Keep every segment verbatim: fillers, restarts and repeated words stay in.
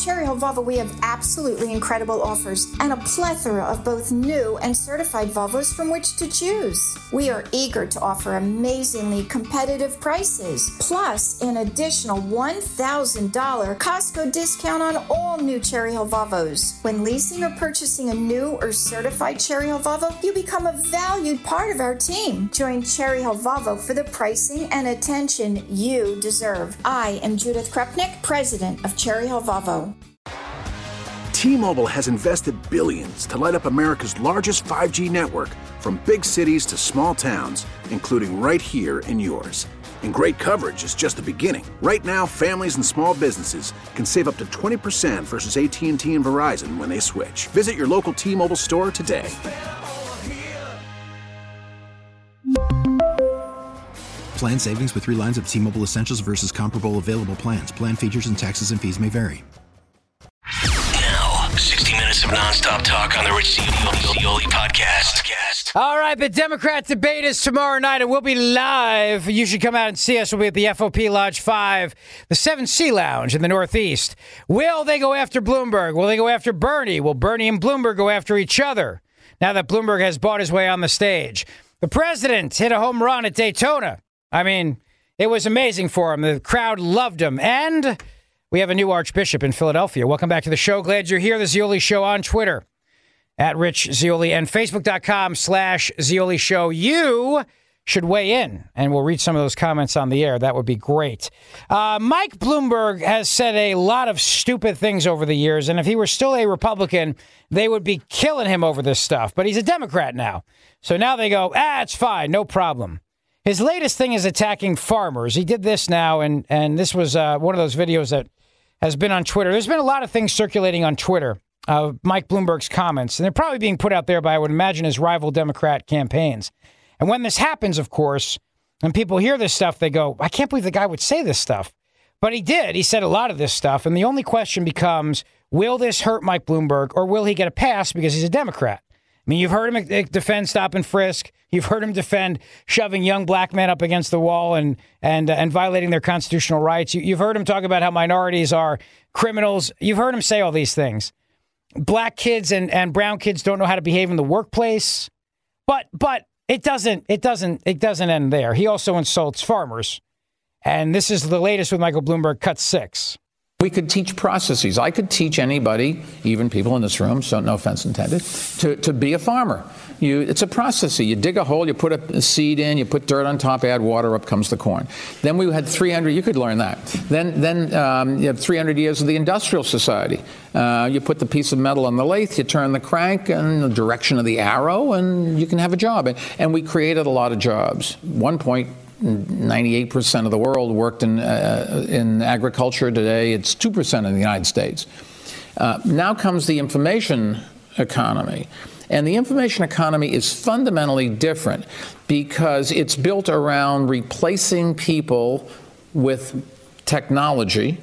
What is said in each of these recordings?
Cherry Hill Volvo, we have absolutely incredible offers and a plethora of both new and certified Volvos from which to choose. We are eager to offer amazingly competitive prices, plus an additional one thousand dollars Costco discount on all new Cherry Hill Volvos. When leasing or purchasing a new or certified Cherry Hill Volvo, you become a valued part of our team. Join Cherry Hill Volvo for the pricing and attention you deserve. I am Judith Krupnik, president of Cherry Hill Volvo. T-Mobile has invested billions to light up America's largest five G network, from big cities to small towns, including right here in yours. And great coverage is just the beginning. Right now, families and small businesses can save up to twenty percent versus A T and T and Verizon when they switch. Visit your local T-Mobile store today. Plan savings with three lines of T-Mobile Essentials versus comparable available plans. Plan features and taxes and fees may vary. Now, sixty minutes of nonstop talk on the Rich Zeoli podcast. All right, the Democrat debate is tomorrow night, and we'll be live. You should come out and see us. We'll be at the F O P Lodge five, the seven C Lounge in the Northeast. Will they go after Bloomberg? Will they go after Bernie? Will Bernie and Bloomberg go after each other now that Bloomberg has bought his way on the stage? The president hit a home run at Daytona. I mean, it was amazing for him. The crowd loved him. And we have a new archbishop in Philadelphia. Welcome back to the show. Glad you're here. The Zeoli Show on Twitter, at Rich Zeoli, and Facebook.com slash Zeoli Show. You should weigh in, and we'll read some of those comments on the air. That would be great. Uh, Mike Bloomberg has said a lot of stupid things over the years, and if he were still a Republican, they would be killing him over this stuff. But he's a Democrat now. So now they go, ah, it's fine, no problem. His latest thing is attacking farmers. He did this now, and, and this was uh, one of those videos that has been on Twitter. There's been a lot of things circulating on Twitter, uh, Mike Bloomberg's comments, and they're probably being put out there by, I would imagine, his rival Democrat campaigns. And when this happens, of course, and people hear this stuff, they go, I can't believe the guy would say this stuff. But he did. He said a lot of this stuff, and the only question becomes, will this hurt Mike Bloomberg, or will he get a pass because he's a Democrat? I mean, you've heard him defend stop and frisk. You've heard him defend shoving young black men up against the wall and and uh, and violating their constitutional rights. You, you've heard him talk about how minorities are criminals. You've heard him say all these things. Black kids and, and brown kids don't know how to behave in the workplace. But but it doesn't it doesn't it doesn't end there. He also insults farmers. And this is the latest with Michael Bloomberg, cut six. We could teach processes. I could teach anybody, even people in this room, so no offense intended, to, to be a farmer. You, it's a process. You dig a hole, you put a seed in, you put dirt on top, add water, up comes the corn. Then we had three hundred, you could learn that. Then then um, you have three hundred years of the Industrial Society. Uh, you put the piece of metal on the lathe, you turn the crank in the direction of the arrow, and you can have a job. And, and we created a lot of jobs. One point, ninety-eight percent of the world worked in uh, in agriculture. Today, it's two percent in the United States. Uh, now comes the information economy. And the information economy is fundamentally different because it's built around replacing people with technology.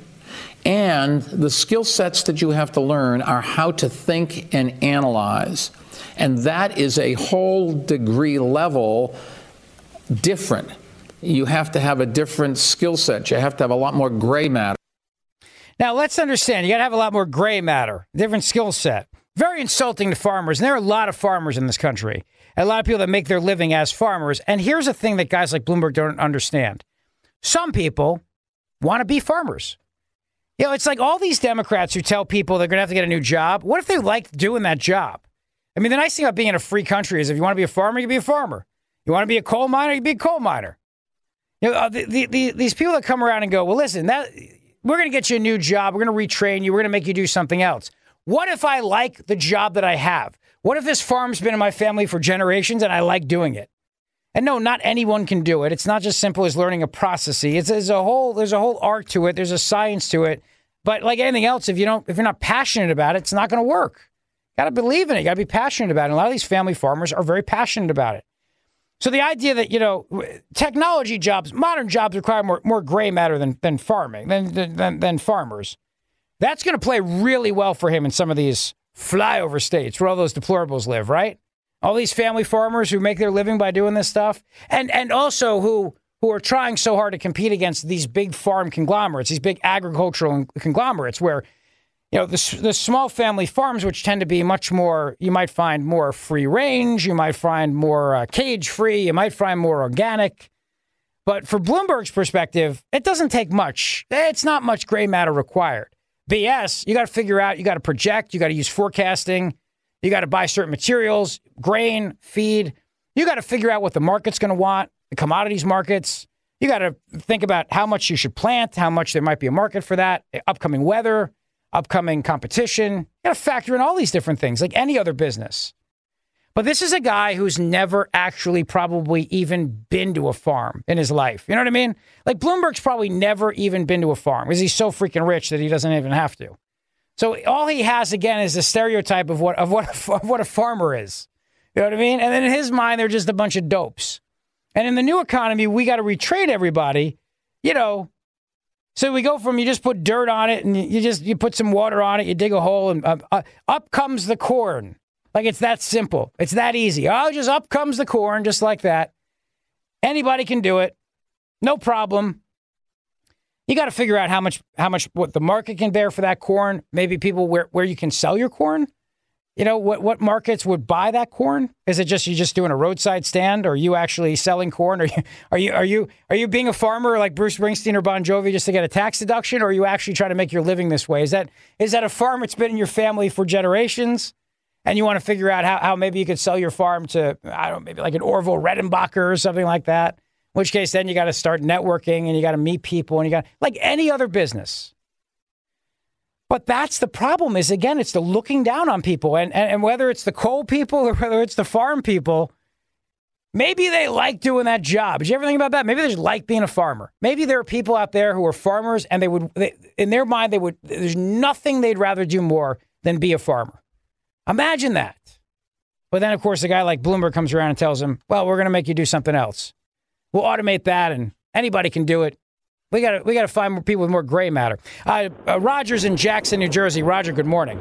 And the skill sets that you have to learn are how to think and analyze. And that is a whole degree level different. You have to have a different skill set. You have to have a lot more gray matter. Now, let's understand, you got to have a lot more gray matter, different skill set. Very insulting to farmers. And there are a lot of farmers in this country. A lot of people that make their living as farmers. And here's a thing that guys like Bloomberg don't understand. Some people want to be farmers. You know, it's like all these Democrats who tell people they're going to have to get a new job. What if they like doing that job? I mean, the nice thing about being in a free country is if you want to be a farmer, you can be a farmer. You want to be a coal miner, you can be a coal miner. You know, the, the, the, these people that come around and go, well, listen, that we're going to get you a new job. We're going to retrain you. We're going to make you do something else. What if I like the job that I have? What if this farm's been in my family for generations and I like doing it? And no, not anyone can do it. It's not just simple as learning a process. It's there's a whole there's a whole art to it. There's a science to it. But like anything else, if you don't if you're not passionate about it, it's not going to work. Got to believe in it. You got to be passionate about it. And a lot of these family farmers are very passionate about it. So the idea that, you know, technology jobs, modern jobs require more more gray matter than than farming, than than, than farmers. That's going to play really well for him in some of these flyover states where all those deplorables live, right? All these family farmers who make their living by doing this stuff, and and also who who are trying so hard to compete against these big farm conglomerates, these big agricultural conglomerates, where you know, the, the small family farms, which tend to be much more, you might find more free range, you might find more uh, cage free, you might find more organic. But for Bloomberg's perspective, it doesn't take much. It's not much gray matter required. B S, you got to figure out, you got to project, you got to use forecasting, you got to buy certain materials, grain, feed. You got to figure out what the market's going to want, the commodities markets. You got to think about how much you should plant, how much there might be a market for that, upcoming weather, upcoming competition. You got to factor in all these different things like any other business. But this is a guy who's never actually probably even been to a farm in his life. You know what I mean? Like Bloomberg's probably never even been to a farm because he's so freaking rich that he doesn't even have to. So all he has, again, is a stereotype of what of what, of what a farmer is. You know what I mean? And then in his mind, they're just a bunch of dopes. And in the new economy, we got to retrain everybody, you know. So we go from you just put dirt on it and you just you put some water on it, you dig a hole and uh, uh, up comes the corn. Like it's that simple. It's that easy. Oh, just up comes the corn, just like that. Anybody can do it. No problem. You got to figure out how much, how much, what the market can bear for that corn. Maybe people where, where you can sell your corn. You know, what, what markets would buy that corn? Is it just you just doing a roadside stand, or are you actually selling corn? Are you are you are you are you being a farmer like Bruce Springsteen or Bon Jovi just to get a tax deduction, or are you actually trying to make your living this way? Is that is that a farm that's been in your family for generations, and you want to figure out how, how maybe you could sell your farm to, I don't know, maybe like an Orville Redenbacher or something like that? In which case, then you got to start networking and you got to meet people and you got like any other business. But that's the problem is, again, it's the looking down on people. And, and, and whether it's the coal people or whether it's the farm people, maybe they like doing that job. Did you ever think about that? Maybe they just like being a farmer. Maybe there are people out there who are farmers and they would, they, in their mind, they would, there's nothing they'd rather do more than be a farmer. Imagine that. But then, of course, a guy like Bloomberg comes around and tells him, well, we're going to make you do something else. We'll automate that and anybody can do it. We got to we got to find more people with more gray matter. Uh, uh, Roger's in Jackson, New Jersey. Roger, good morning.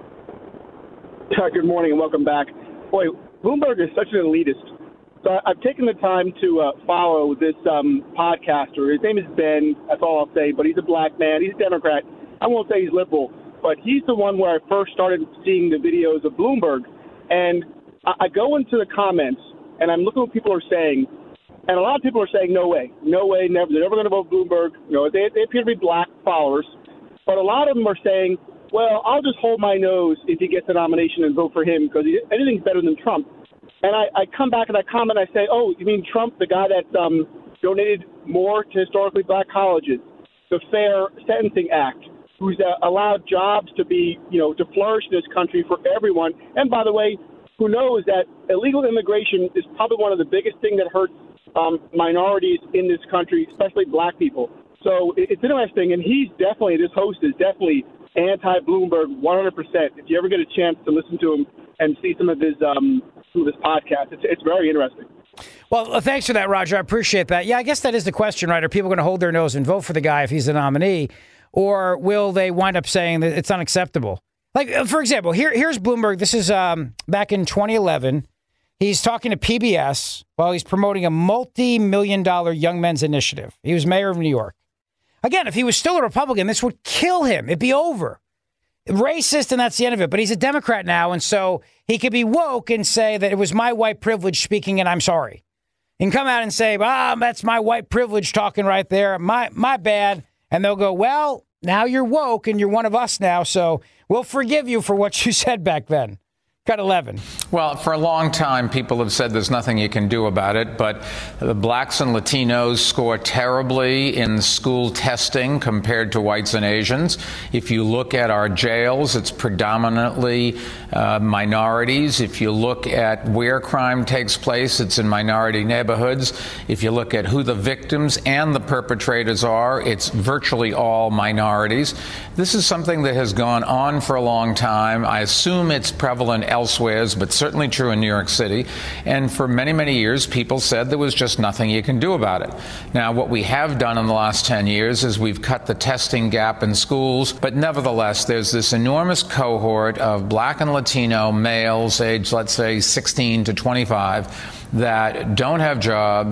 Good morning and welcome back. Boy, Bloomberg is such an elitist. So I, I've taken the time to uh, follow this um, podcaster. His name is Ben. That's all I'll say. But he's a black man. He's a Democrat. I won't say he's liberal, but he's the one where I first started seeing the videos of Bloomberg. And I, I go into the comments and I'm looking at what people are saying. And a lot of people are saying, no way, no way, never, they're never going to vote Bloomberg. You know, they, they appear to be black followers. But a lot of them are saying, well, I'll just hold my nose if he gets the nomination and vote for him because anything's better than Trump. And I, I come back and I comment, I say, oh, you mean Trump, the guy that um, donated more to historically black colleges, the Fair Sentencing Act, who's uh, allowed jobs to be, you know, to flourish in this country for everyone. And by the way, who knows that illegal immigration is probably one of the biggest things that hurts Um, minorities in this country, especially black people. So it's interesting, and he's definitely, this host is definitely anti-Bloomberg one hundred percent. If you ever get a chance to listen to him and see some of his um, some of his podcasts, it's, it's very interesting. Well, thanks for that, Roger. I appreciate that. Yeah, I guess that is the question, right? Are people going to hold their nose and vote for the guy if he's the nominee, or will they wind up saying that it's unacceptable? Like, for example, here here's Bloomberg. This is um, back in twenty eleven. He's talking to P B S while he's promoting a multi-million dollar young men's initiative. He was mayor of New York. Again, if he was still a Republican, this would kill him. It'd be over. Racist, and that's the end of it. But he's a Democrat now, and so he could be woke and say that it was my white privilege speaking, and I'm sorry. He can come out and say, ah, that's my white privilege talking right there. My, my bad. And they'll go, well, now you're woke, and you're one of us now, so we'll forgive you for what you said back then. Cut eleven. Well, for a long time, people have said there's nothing you can do about it, but the blacks and Latinos score terribly in school testing compared to whites and Asians. If you look at our jails, it's predominantly uh, minorities. If you look at where crime takes place, it's in minority neighborhoods. If you look at who the victims and the perpetrators are, it's virtually all minorities. This is something that has gone on for a long time. I assume it's prevalent elsewhere, but certainly true in New York City. And for many, many years, people said there was just nothing you can do about it. Now, what we have done in the last ten years is we've cut the testing gap in schools. But nevertheless, there's this enormous cohort of black and Latino males aged, let's say, sixteen to twenty-five, that don't have jobs,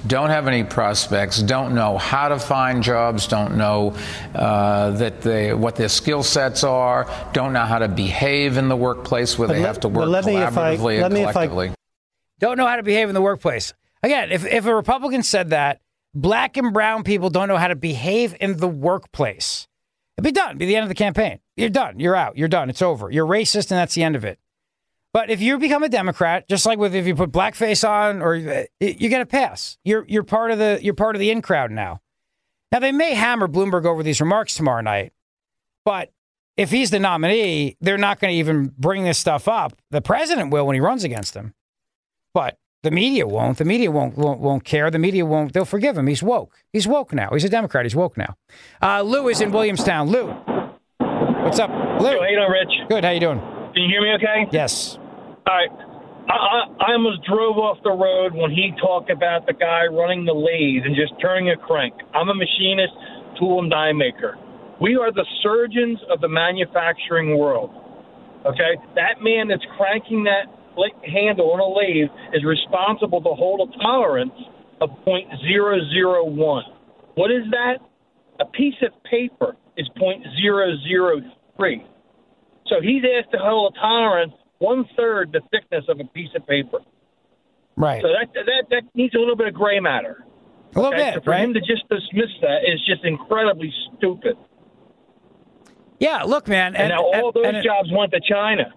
don't have any prospects, don't know how to find jobs, don't know uh, that they, what their skill sets are, don't know how to behave in the workplace where but they let, have to work collaboratively I, and collectively. I, don't know how to behave in the workplace. Again, if, if a Republican said that, black and brown people don't know how to behave in the workplace, it'd be done. It'd be the end of the campaign. You're done. You're out. You're done. It's over. You're racist, and that's the end of it. But if you become a Democrat, just like with if you put blackface on, or you get a pass. You're you're part of the you're part of the in crowd now. Now they may hammer Bloomberg over these remarks tomorrow night, but if he's the nominee, they're not going to even bring this stuff up. The president will when he runs against him, but the media won't. The media won't won't, won't care. The media won't. They'll forgive him. He's woke. He's woke now. He's a Democrat. He's woke now. Uh, Lou is in Williamstown. Lou, what's up, Lou? How you doing, Rich? Good. How you doing? Can you hear me? Okay. Yes. All right. I, I, I almost drove off the road when he talked about the guy running the lathe and just turning a crank. I'm a machinist, tool and die maker. We are the surgeons of the manufacturing world. Okay? That man that's cranking that handle on a lathe is responsible to hold a tolerance of point zero zero one. What is that? A piece of paper is point zero zero three. So he's asked to hold a tolerance one-third the thickness of a piece of paper. Right. So that that, that needs a little bit of gray matter. A little okay? bit, so for right? him to just dismiss that is just incredibly stupid. Yeah, look, man. And, and now all and, those and jobs it, went to China.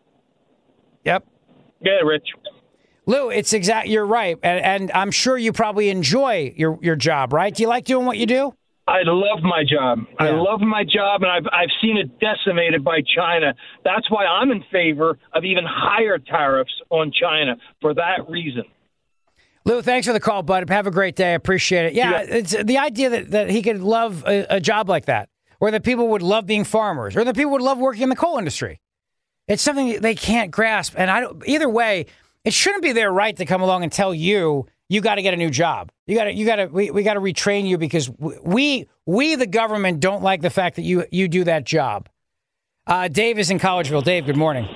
Yep. Yeah, Rich. Lou, it's exact. You're right. And, and I'm sure you probably enjoy your, your job, right? Do you like doing what you do? I love my job. Yeah. I love my job, and I've I've seen it decimated by China. That's why I'm in favor of even higher tariffs on China for that reason. Lou, thanks for the call, bud. Have a great day. I appreciate it. Yeah, yeah. It's the idea that, that he could love a, a job like that, or that people would love being farmers, or that people would love working in the coal industry. It's something they can't grasp. And I don't, either way, it shouldn't be their right to come along and tell you, you got to get a new job. You got to, you got to, we, we got to retrain you because we, we, the government, don't like the fact that you, you do that job. Uh, Dave is in Collegeville. Dave, good morning.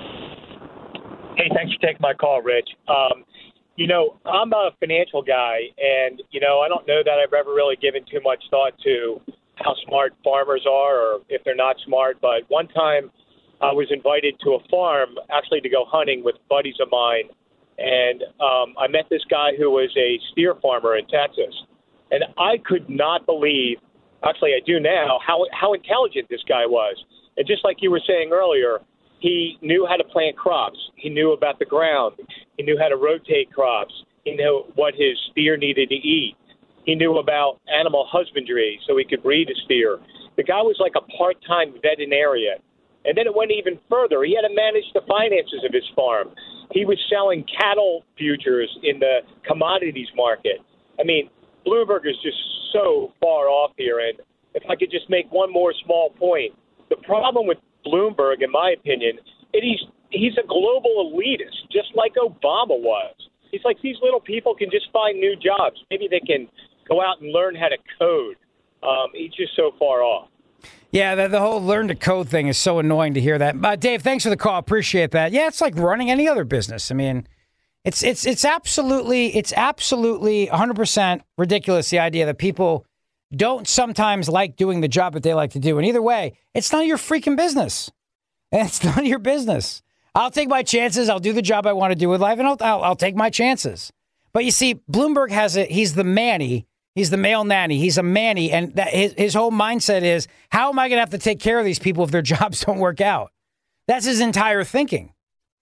Hey, thanks for taking my call, Rich. Um, you know, I'm a financial guy, and, you know, I don't know that I've ever really given too much thought to how smart farmers are or if they're not smart. But one time I was invited to a farm actually to go hunting with buddies of mine. And um, I met this guy who was a steer farmer in Texas. And I could not believe, actually I do now, how how intelligent this guy was. And just like you were saying earlier, he knew how to plant crops. He knew about the ground. He knew how to rotate crops. He knew what his steer needed to eat. He knew about animal husbandry so he could breed a steer. The guy was like a part-time veterinarian. And then it went even further. He had to manage the finances of his farm. He was selling cattle futures in the commodities market. I mean, Bloomberg is just so far off here. And if I could just make one more small point, the problem with Bloomberg, in my opinion, it, he's he's a global elitist, just like Obama was. He's like, these little people can just find new jobs. Maybe they can go out and learn how to code. Um, he's just so far off. Yeah, the, the whole learn to code thing is so annoying to hear that. Uh, Dave, thanks for the call. Appreciate that. Yeah, it's like running any other business. I mean, it's it's it's absolutely it's absolutely one hundred percent ridiculous, the idea that people don't sometimes like doing the job that they like to do. And either way, it's none of your freaking business. It's none of your business. I'll take my chances. I'll do the job I want to do with life, and I'll I'll, I'll take my chances. But you see, Bloomberg has it. He's the manny. He's the male nanny. He's a manny. And that his, his whole mindset is, how am I going to have to take care of these people if their jobs don't work out? That's his entire thinking.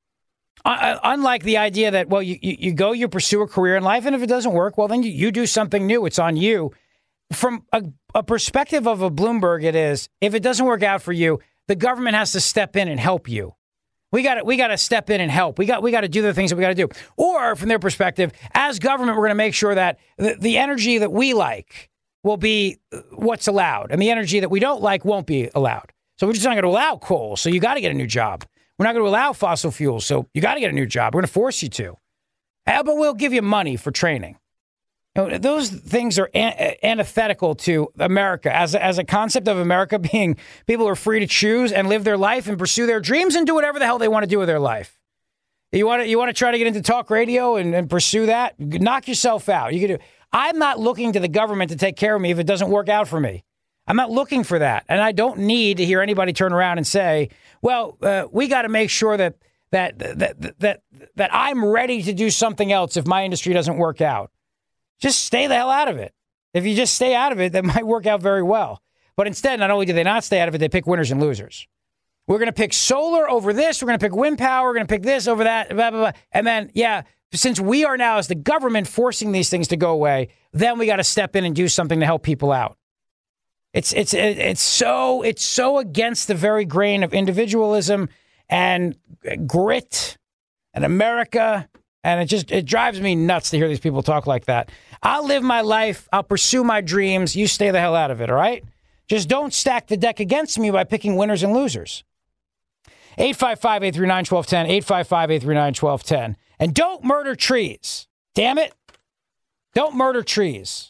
Uh, unlike the idea that, well, you, you, you go, you pursue a career in life, and if it doesn't work, well, then you, you do something new. It's on you. From a, a perspective of a Bloomberg, it is, if it doesn't work out for you, the government has to step in and help you. We got to we got to step in and help. We got we got to do the things that we got to do. Or from their perspective, as government, we're going to make sure that the, the energy that we like will be what's allowed, and the energy that we don't like won't be allowed. So we're just not going to allow coal. So you got to get a new job. We're not going to allow fossil fuels. So you got to get a new job. We're going to force you to. Uh, but we'll give you money for training. You know, those things are an- antithetical to America as a, as a concept of America being people are free to choose and live their life and pursue their dreams and do whatever the hell they want to do with their life. You want to you want to try to get into talk radio and, and pursue that? Knock yourself out. You can do. I'm not looking to the government to take care of me if it doesn't work out for me. I'm not looking for that. And I don't need to hear anybody turn around and say, well, uh, we got to make sure that, that, that, that, that I'm ready to do something else if my industry doesn't work out. Just stay the hell out of it. If you just stay out of it, that might work out very well. But instead, not only do they not stay out of it, they pick winners and losers. We're going to pick solar over this. We're going to pick wind power. We're going to pick this over that. Blah, blah, blah. And then, yeah, since we are now as the government forcing these things to go away, then we got to step in and do something to help people out. It's it's it's so it's so against the very grain of individualism and grit and America, and it just it drives me nuts to hear these people talk like that. I'll live my life. I'll pursue my dreams. You stay the hell out of it, all right? Just don't stack the deck against me by picking winners and losers. eight five five, eight three nine, one two one zero, eight five five, eight three nine, one two one zero. And don't murder trees. Damn it. Don't murder trees.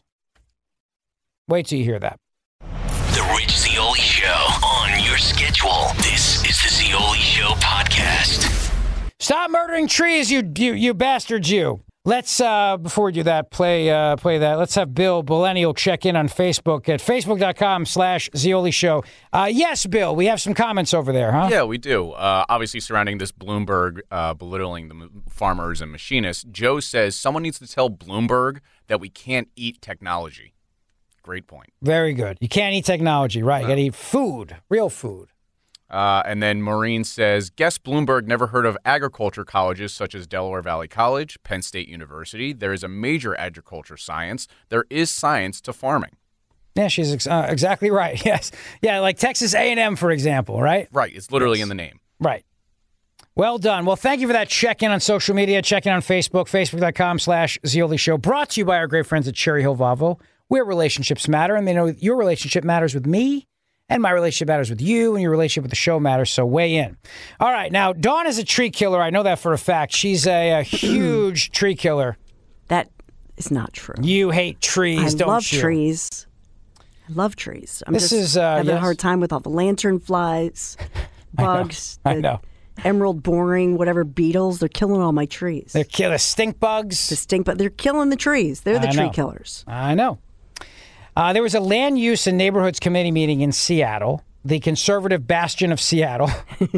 Wait till you hear that. The Rich Zeoli Show on your schedule. This is the Zeoli Show podcast. Stop murdering trees, you you, you bastards, you. Let's, uh, before we do that, play uh, play that. Let's have Bill Millennial check in on Facebook at facebook.com slash Zeoli Show. Uh, yes, Bill, we have some comments over there, huh? Yeah, we do. Uh, obviously, surrounding this Bloomberg uh, belittling the farmers and machinists, Joe says someone needs to tell Bloomberg that we can't eat technology. Great point. Very good. You can't eat technology, right? You got to eat food, real food. Uh, and then Maureen says, guess Bloomberg never heard of agriculture colleges such as Delaware Valley College, Penn State University. There is a major agriculture science. There is science to farming. Yeah, she's ex- uh, exactly right. Yes. Yeah, like Texas A and M, for example, right? Right. It's literally yes. in the name. Right. Well done. Well, thank you for that check-in on social media. Check-in on Facebook, facebook.com slash Zeoli Show. Brought to you by our great friends at Cherry Hill Volvo, where relationships matter, and they know your relationship matters with me, and my relationship matters with you, and your relationship with the show matters, so weigh in. All right, now, Dawn is a tree killer. I know that for a fact. She's a, a huge tree killer. That is not true. You hate trees, I don't love you? trees. I love trees. I'm this just is, uh, having yes. a hard time with all the lantern flies, bugs, I know. the I know. emerald boring, whatever beetles. They're killing all my trees. They're killing stink bugs. The stink, but they're killing the trees. They're the I tree know. killers. I know. Uh, there was a land use and neighborhoods committee meeting in Seattle, the conservative bastion of Seattle.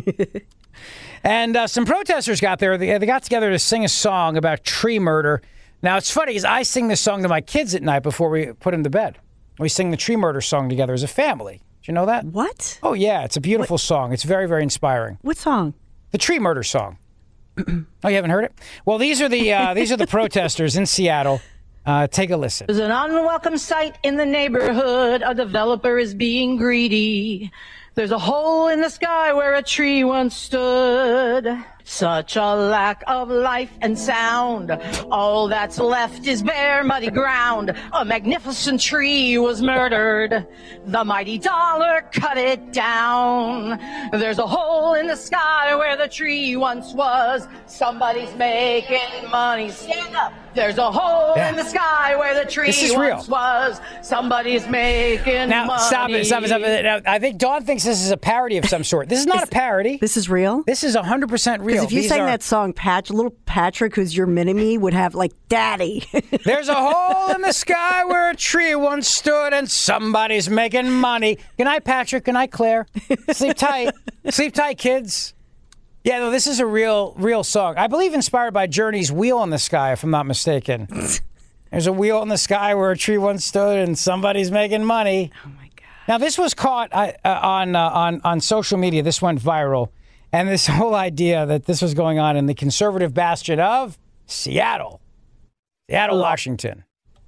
and uh, some protesters got there. They, they got together to sing a song about tree murder. Now, it's funny because I sing this song to my kids at night before we put them to bed. We sing the tree murder song together as a family. Do you know that? What? Oh, yeah. It's a beautiful what? song. It's very, very inspiring. What song? The tree murder song. Oh, you haven't heard it? Well, these are the uh, these are the protesters in Seattle. Uh, take a listen. There's an unwelcome sight in the neighborhood. A developer is being greedy. There's a hole in the sky where a tree once stood. Such a lack of life and sound. All that's left is bare, muddy ground. A magnificent tree was murdered. The mighty dollar cut it down. There's a hole in the sky where the tree once was. Somebody's making money. Stand up. There's a hole yeah. in the sky where the tree this is once real. was. Somebody's making now, money. Now, stop it, stop it, stop it. Now, I think Dawn thinks this is a parody of some sort. This is not is, a parody. This is real? This is one hundred percent real. Because if you These sang are... that song, Patch, little Patrick, who's your mini-me, would have, like, Daddy. There's a hole in the sky where a tree once stood and somebody's making money. Good night, Patrick. Good night, Claire. Sleep tight. Sleep tight, kids. Yeah, no, this is a real, real song. I believe inspired by Journey's Wheel in the Sky, if I'm not mistaken. There's a wheel in the sky where a tree once stood and somebody's making money. Oh, my God. Now, this was caught uh, on, uh, on, on social media. This went viral. And this whole idea that this was going on in the conservative bastion of Seattle. Seattle, Washington.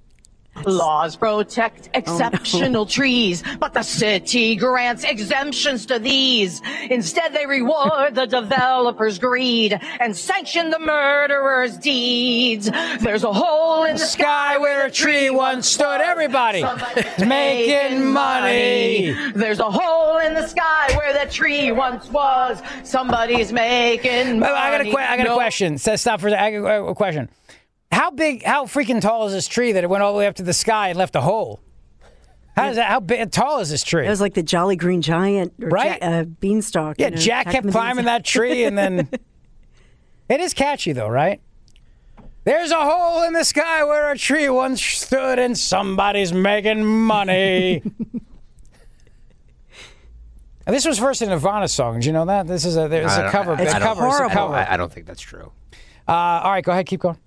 Laws protect exceptional oh, no. trees, but the city grants exemptions to these. Instead, they reward the developer's greed and sanction the murderer's deeds. There's a hole in the sky where a tree once stood. Everybody is making money. There's a hole in the sky where the tree once was. Somebody's making money. I got a, que- I got no. a question. Stop for a second. I got a question. How big, how freaking tall is this tree that it went all the way up to the sky and left a hole? How is that? How big, tall is this tree? It was like the Jolly Green Giant, or right? Ja- uh, beanstalk. Yeah, you know, Jack kept climbing that tree, and then it is catchy, though, right? There's a hole in the sky where a tree once stood and somebody's making money. And this was first a Nirvana song. Did you know that? This is a there's a cover. I, It's I a cover. It's a cover. I, I don't think that's true. Uh, all right, go ahead. Keep going.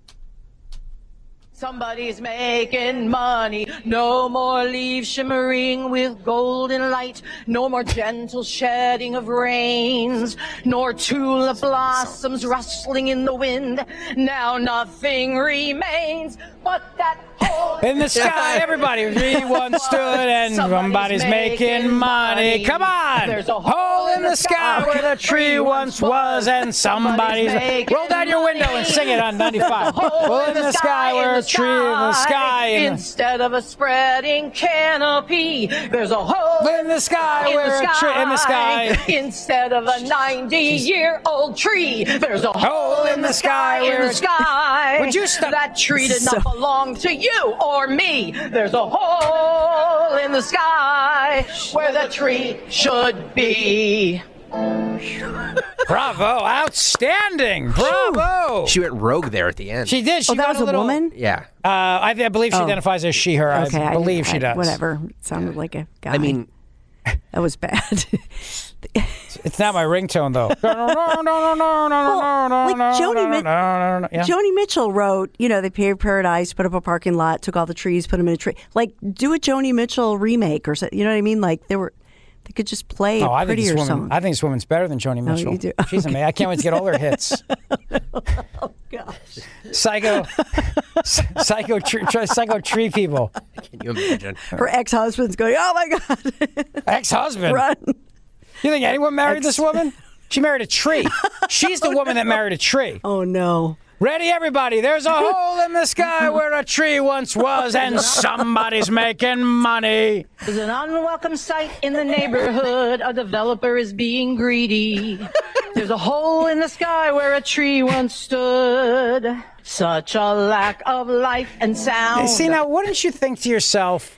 Somebody's making money. No more leaves shimmering with golden light. No more gentle shedding of rains. Nor tulip blossoms rustling in the wind. Now nothing remains but that hole In the sky, everybody. Tree once stood and somebody's making money. Come on. There's a Hole in the sky where the tree once was and somebody's... Roll down your window and sing it on ninety-five. Hole in the sky where a tree in the sky. In Instead of a spreading canopy, there's a hole in the sky in where the a tree in the sky. Instead of a ninety-year-old tree, there's a hole in the sky in where- the sky. Would you stop? That tree did not belong to you or me. There's a hole in the sky where the tree should be. Bravo. Outstanding. Bravo. She went rogue there at the end. She did. She Oh, that got was a a little, woman? Yeah. Uh, I, I believe she Oh. identifies as she, her. Okay, I believe I, she does. Whatever. It sounded like a guy. I mean, that was bad. It's not my ringtone, though. no, no, no, no, no, no, no, like no, Joni, no, Mi- no, no, yeah. Joni Mitchell wrote, you know, they paved paradise, put up a parking lot, took all the trees, put them in a tree. Like, do a Joni Mitchell remake or something. You know what I mean? Like, they were, they could just play Oh, a I think this prettier woman. song. I think this woman's better than Joni Mitchell. you do? She's amazing. I can't wait to get all her hits. Oh gosh. Psycho, psycho, tree, psycho tree people. can you imagine? Her ex-husband's going, oh my God. Ex-husband. Run. You think anyone married Ex- this woman? She married a tree. She's the Oh, woman no. that married a tree. Oh no. Ready, everybody? There's a hole in the sky where a tree once was, and somebody's making money. There's an unwelcome sight in the neighborhood. A developer is being greedy. There's a hole in the sky where a tree once stood. Such a lack of life and sound. See, now, wouldn't you think to yourself,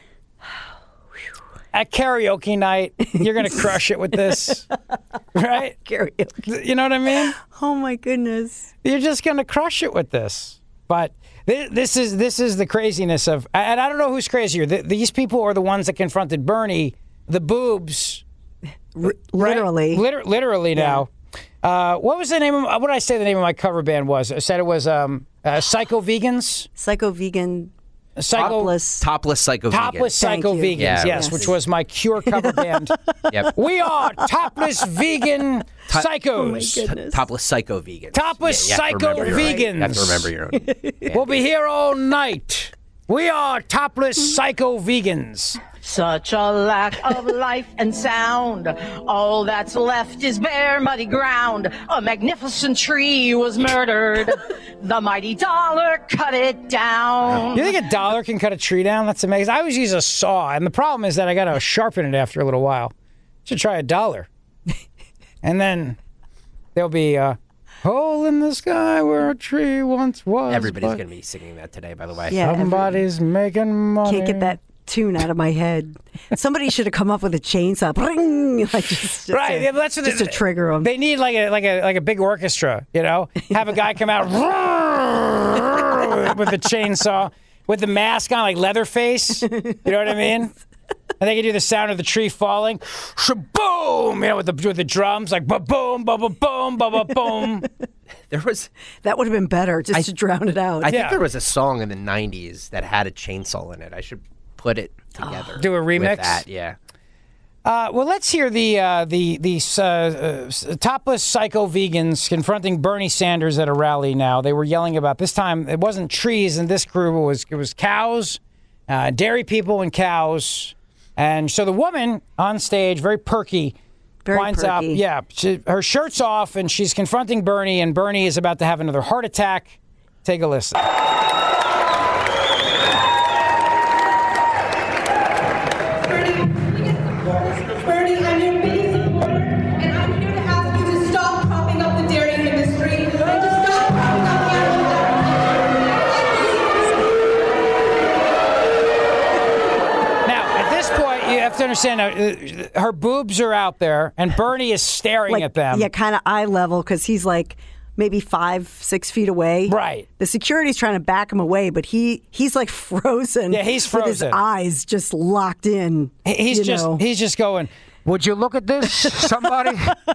at karaoke night, you're going to crush it with this, right? Karaoke. You know what I mean? Oh my goodness. You're just going to crush it with this. But th- this is this is the craziness of, and I don't know who's crazier. Th- these people are the ones that confronted Bernie, the boobs, R- literally. right? Liter- literally now. Uh, what was the name of? What did I say the name of my cover band was? I said it was um, uh, Psycho Vegans. Psycho Vegan. Psycho Topless. Topless Psycho Topless Vegan. Psycho you. Vegans, Yeah. yes, Yes. which was my Cure cover band. Yep. We are topless vegan To- psychos. Oh my goodness. Topless Psycho Vegan. Topless Yeah, you have to Psycho remember your own. Vegans. You have to remember your own. Yeah. We'll be here all night. We are topless Psycho Vegans. Such a lack of life and sound. All that's left is bare, muddy ground. A magnificent tree was murdered. The mighty dollar cut it down. You think a dollar can cut a tree down? That's amazing. I always use a saw, and the problem is that I got to sharpen it after a little while. Should try a dollar. And then there'll be a hole in the sky where a tree once was. Everybody's but going to be singing that today, by the way. Yeah. every- Somebody's making money. Can't get that tune out of my head. Somebody should have come up with a chainsaw. Bring! Like just, just Right, to, yeah, but that's what just they- to trigger them. They need like a like a like a big orchestra, you know. Have a guy come out with the chainsaw, with the mask on, like Leatherface. You know what I mean? And they can do the sound of the tree falling, shaboom, you know, with the with the drums, like ba boom, ba ba boom, ba ba boom. There was. That would have been better just I- to drown it out. I Yeah. think there was a song in the nineties that had a chainsaw in it. I should put it together. Do a with remix? that, yeah. Uh, well, let's hear the uh, the the uh, uh, topless psycho vegans confronting Bernie Sanders at a rally. Now they were yelling about this time. It wasn't trees in this group. It was it was cows, uh, dairy people, and cows. And so the woman on stage, very perky, Very winds up. perky. Yeah, she, her shirt's off, and she's confronting Bernie. And Bernie is about to have another heart attack. Take a listen. Bernie, I'm your biggest supporter, and I'm here to ask you to stop propping up the dairy industry and to stop propping up Now, at this point, you have to understand uh, her boobs are out there, and Bernie is staring like, at them. Yeah, kind of eye level because he's like maybe five, six feet away. Right. The security's trying to back him away, but he he's like frozen. Yeah, he's frozen. With his eyes just locked in. He's you just know. he's just going, would you look at this, somebody?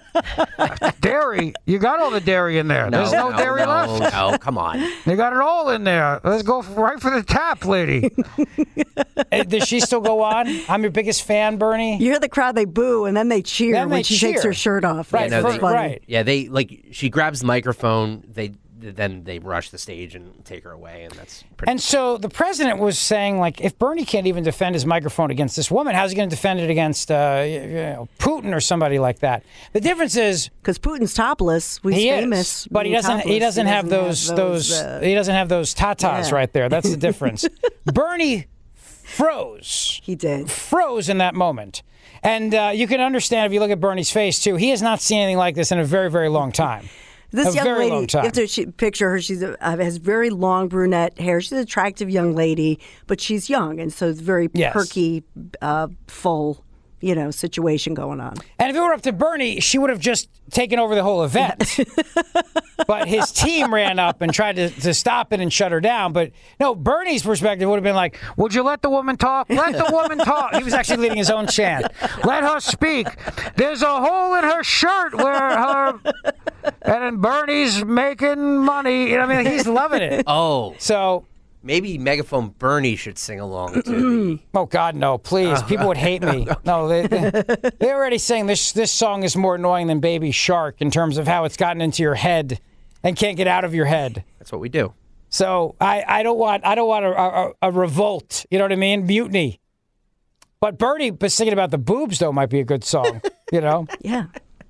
Dairy. You got all the dairy in there. No, There's no, no dairy no, left. No, come on. You got it all in there. Let's go right for the tap, lady. Does she still go on? I'm your biggest fan, Bernie. You hear the crowd, they boo, and then they cheer Then when they she cheer. takes her shirt off. Right, It's no, so they- funny. right. Yeah, they like she grabs the microphone. They then they rush the stage and take her away, and that's pretty. And so the president was saying, like, if Bernie can't even defend his microphone against this woman, how's he going to defend it against uh, you know, Putin or somebody like that? The difference is because Putin's topless. He's he famous, is, but he being doesn't. He topless. doesn't have those. Those. uh, he doesn't have those tatas yeah. right there. That's the difference. Bernie froze. He did. Froze in that moment. And uh, you can understand if you look at Bernie's face, too. He has not seen anything like this in a very, very long time. This a young very lady, long time. you have to she, picture her. She's a, uh, has very long brunette hair. She's an attractive young lady, but she's young, and so it's very Yes. perky, uh, full, you know, situation going on. And if it were up to Bernie, she would have just taken over the whole event. But his team ran up and tried to, to stop it and shut her down. But no, Bernie's perspective would have been like, would you let the woman talk? Let the woman talk. He was actually leading his own chant. Let her speak. There's a hole in her shirt where her... And then Bernie's making money. You know, I mean, he's loving it. Oh. So... Maybe Megaphone Bernie should sing along to the... Oh, God, no, please. People would hate me. No, they, they, they're already saying this this song is more annoying than Baby Shark in terms of how it's gotten into your head and can't get out of your head. That's what we do. So I, I don't want I don't want a, a, a revolt. You know what I mean? Mutiny. But Bernie, but singing about the boobs, though, might be a good song. You know? Yeah.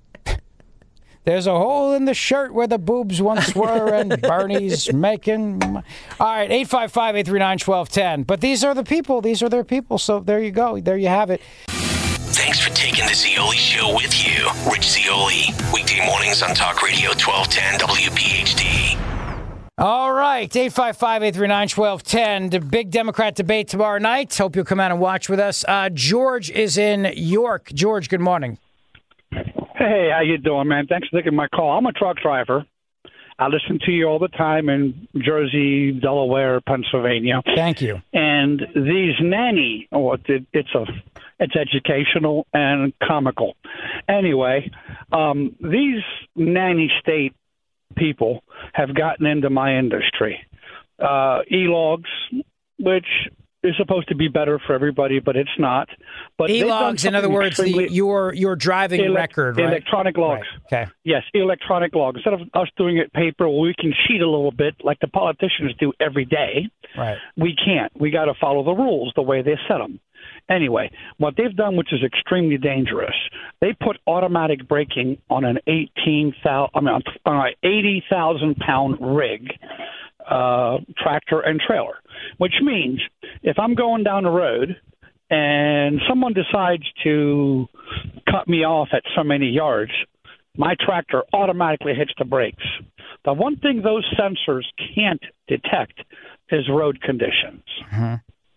There's a hole in the shirt where the boobs once were, and Bernie's making... All right, eight five five, eight three nine, one two one zero. But these are the people. These are their people. So there you go. There you have it. Thanks for taking the Zeoli Show with you. Rich Zeoli. Weekday mornings on Talk Radio twelve ten W P H D. All right, eight five five, eight three nine, one two one zero. The big Democrat debate tomorrow night. Hope you'll come out and watch with us. Uh, George is in York. George, good morning. Hey, how you doing, man? Thanks for taking my call. I'm a truck driver. I listen to you all the time in Jersey, Delaware, Pennsylvania. Thank you. And these nanny, oh, it, it's a, it's educational and comical. Anyway, um, these nanny state people have gotten into my industry. Uh, E-logs, which is supposed to be better for everybody, but it's not. But they've done E-logs, in other something words, the, extremely- your your driving Elec- record, right? Electronic logs. Right. Okay. Yes, electronic logs. Instead of us doing it paper, we can cheat a little bit like the politicians do every day. Right. We can't. We got to follow the rules the way they set them. Anyway, what they've done, which is extremely dangerous, they put automatic braking on an eighteen thousand, I mean, on an eighty thousand pound rig, uh, tractor and trailer, which means if I'm going down the road and someone decides to cut me off at so many yards, my tractor automatically hits the brakes. The one thing those sensors can't detect is road conditions. Mm-hmm.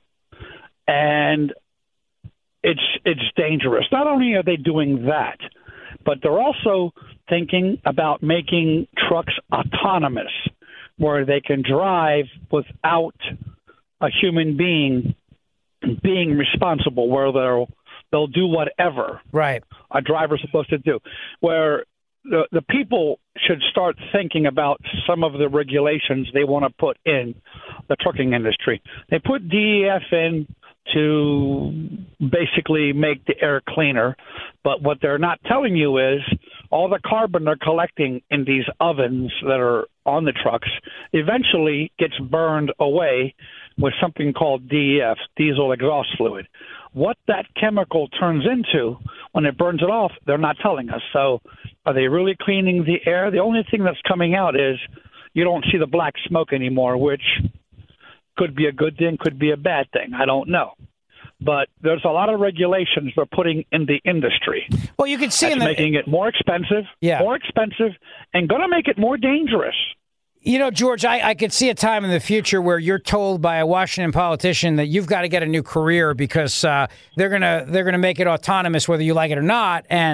And it's it's dangerous. Not only are they doing that, but they're also thinking about making trucks autonomous, where they can drive without a human being being responsible, where they'll they'll do whatever right a driver's supposed to do. Where the the people should start thinking about some of the regulations they want to put in the trucking industry. They put D E F in to basically make the air cleaner, but what they're not telling you is all the carbon they're collecting in these ovens that are on the trucks eventually gets burned away with something called D E F, diesel exhaust fluid. What that chemical turns into when it burns it off, they're not telling us. So are they really cleaning the air? The only thing that's coming out is you don't see the black smoke anymore, which could be a good thing, could be a bad thing. I don't know. But there's a lot of regulations they're putting in the industry. Well, you can see That's in the, making it more expensive, Yeah. more expensive, and going to make it more dangerous. You know, George, I, I could see a time in the future where you're told by a Washington politician that you've got to get a new career because uh, they're gonna they're gonna make it autonomous whether you like it or not. And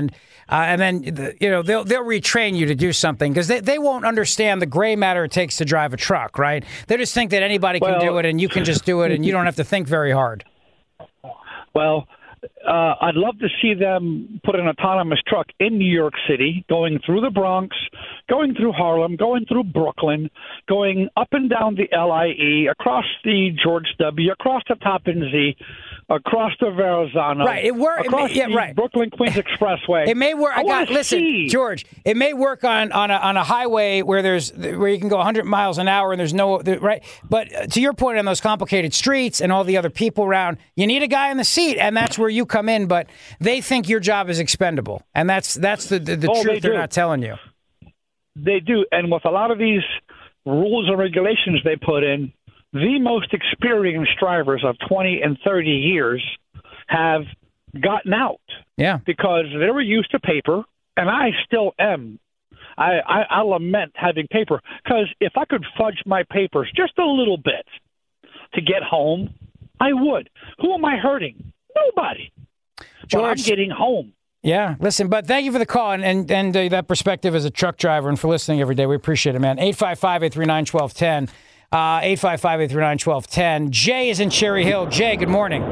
Uh, and then, the, you know, they'll they'll retrain you to do something because they, they won't understand the gray matter it takes to drive a truck, right? They just think that anybody can Well, do it and you can just do it and you don't have to think very hard. Well, uh, I'd love to see them put an autonomous truck in New York City, going through the Bronx, going through Harlem, going through Brooklyn, going up and down the L I E, across the George W., across the Tappan Zee, across the Verrazano, Right, it work- it across may- yeah, the right. Brooklyn Queens Expressway. It may work. I, I got wanna listen, see. George. It may work on, on a on a highway where there's where you can go one hundred miles an hour and there's no right. But to your point, on those complicated streets and all the other people around, you need a guy in the seat, and that's where you come in. But they think your job is expendable, and that's that's the the, the Oh, truth they they're do. not telling you. They do. And with a lot of these rules and regulations they put in, the most experienced drivers of twenty and thirty years have gotten out. Yeah. Because they were used to paper, and I still am. I, I, I lament having paper, because if I could fudge my papers just a little bit to get home, I would. Who am I hurting? Nobody. Well, I'm George- getting home. Yeah, listen, but thank you for the call and and, and uh, that perspective as a truck driver and for listening every day. We appreciate it, man. eight five five, eight three nine, one two one zero. Uh, eight five five, eight three nine, one two one zero. Jay is in Cherry Hill. Jay, good morning.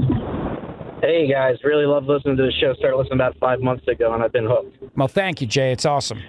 Hey, guys. Really love listening to the show. Started listening about five months ago, and I've been hooked. Well, thank you, Jay. It's awesome.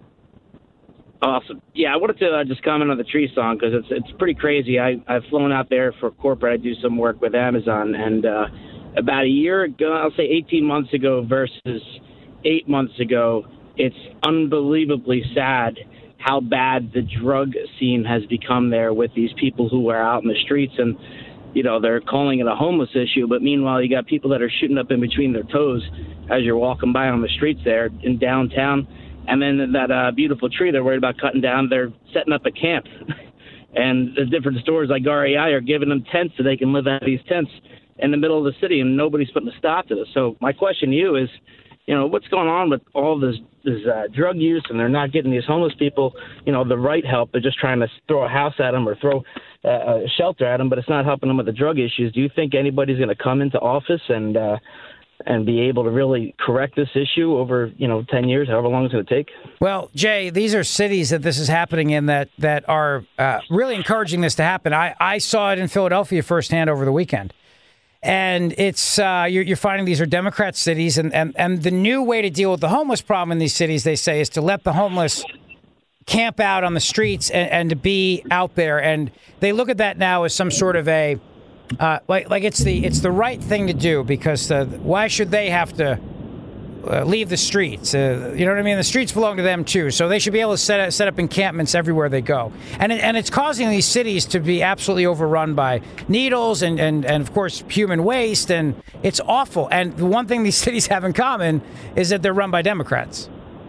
Awesome. Yeah, I wanted to uh, just comment on the tree song because it's it's pretty crazy. I, I've flown out there for corporate. I do some work with Amazon, and uh, about a year ago, I'll say eighteen months ago versus eight months ago, it's unbelievably sad how bad the drug scene has become there with these people who are out in the streets. And, you know, they're calling it a homeless issue, but meanwhile, you got people that are shooting up in between their toes as you're walking by on the streets there in downtown. And then that uh, beautiful tree they're worried about cutting down, they're setting up a camp. And the different stores like R E I are giving them tents so they can live out of these tents in the middle of the city, and nobody's putting a stop to this. So my question to you is, you know, what's going on with all this, this uh, drug use, and they're not getting these homeless people, you know, the right help. They're just trying to throw a house at them or throw uh, a shelter at them, but it's not helping them with the drug issues. Do you think anybody's going to come into office and uh, and be able to really correct this issue over, you know, ten years, however long it's going to take? Well, Jay, these are cities that this is happening in that that are uh, really encouraging this to happen. I, I saw it in Philadelphia firsthand over the weekend. And it's uh, you're, you're finding these are Democrat cities, and, and, and the new way to deal with the homeless problem in these cities, they say, is to let the homeless camp out on the streets and, and to be out there. And they look at that now as some sort of a uh, like like it's the it's the right thing to do, because uh, why should they have to uh, leave the streets? Uh, you know what I mean? The streets belong to them too, so they should be able to set up, set up encampments everywhere they go. And it, and it's causing these cities to be absolutely overrun by needles and, and, and of course human waste, and it's awful. And the one thing these cities have in common is that they're run by Democrats.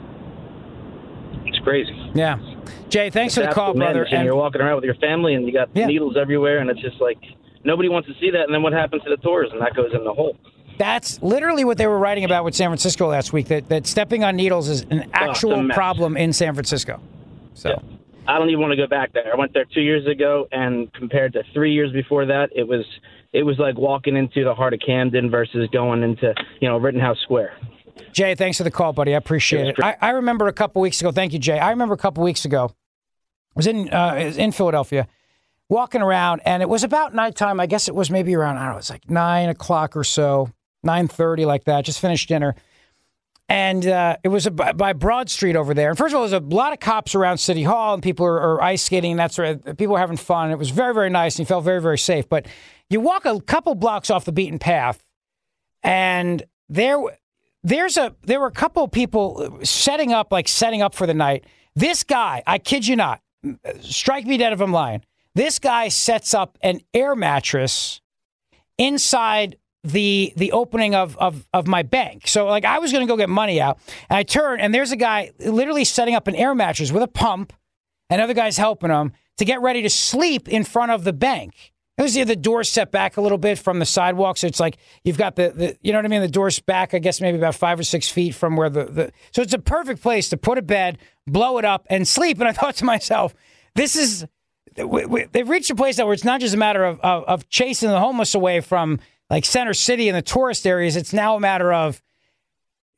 It's crazy. Yeah, Jay, thanks It's for the call, absolute brother. madness, and you're walking around with your family, and you got Yeah. needles everywhere, and it's just like nobody wants to see that. And then what happens to the tours? And that goes in the hole. That's literally what they were writing about with San Francisco last week, that, that stepping on needles is an actual mess. problem in San Francisco. So I don't even want to go back there. I went there two years ago, and compared to three years before that, it was it was like walking into the heart of Camden versus going into, you know, Rittenhouse Square. Jay, thanks for the call, buddy. I appreciate it. I, I remember a couple weeks ago. Thank you, Jay. I remember a couple weeks ago. I was in uh, in Philadelphia, walking around, and it was about nighttime. I guess it was maybe around, I don't know, it was like nine o'clock or so, nine thirty, like that. Just finished dinner. And uh, it was a, by Broad Street over there. And first of all, there's a lot of cops around City Hall, and people are, are ice skating, and that sort of, people were having fun. It was very, very nice, and you felt very, very safe. But you walk a couple blocks off the beaten path, and there, there's a there were a couple of people setting up, like setting up for the night. This guy, I kid you not, strike me dead if I'm lying. This guy sets up an air mattress inside the the opening of, of, of my bank. So, like, I was going to go get money out, and I turn, and there's a guy literally setting up an air mattress with a pump, and other guys helping him to get ready to sleep in front of the bank. It was the door set back a little bit from the sidewalk, so it's like you've got the, the you know what I mean, the door's back, I guess, maybe about five or six feet from where the, the... So it's a perfect place to put a bed, blow it up, and sleep. And I thought to myself, this is... We, we, they've reached a place now where it's not just a matter of, of, of chasing the homeless away from, like, Center City and the tourist areas. It's now a matter of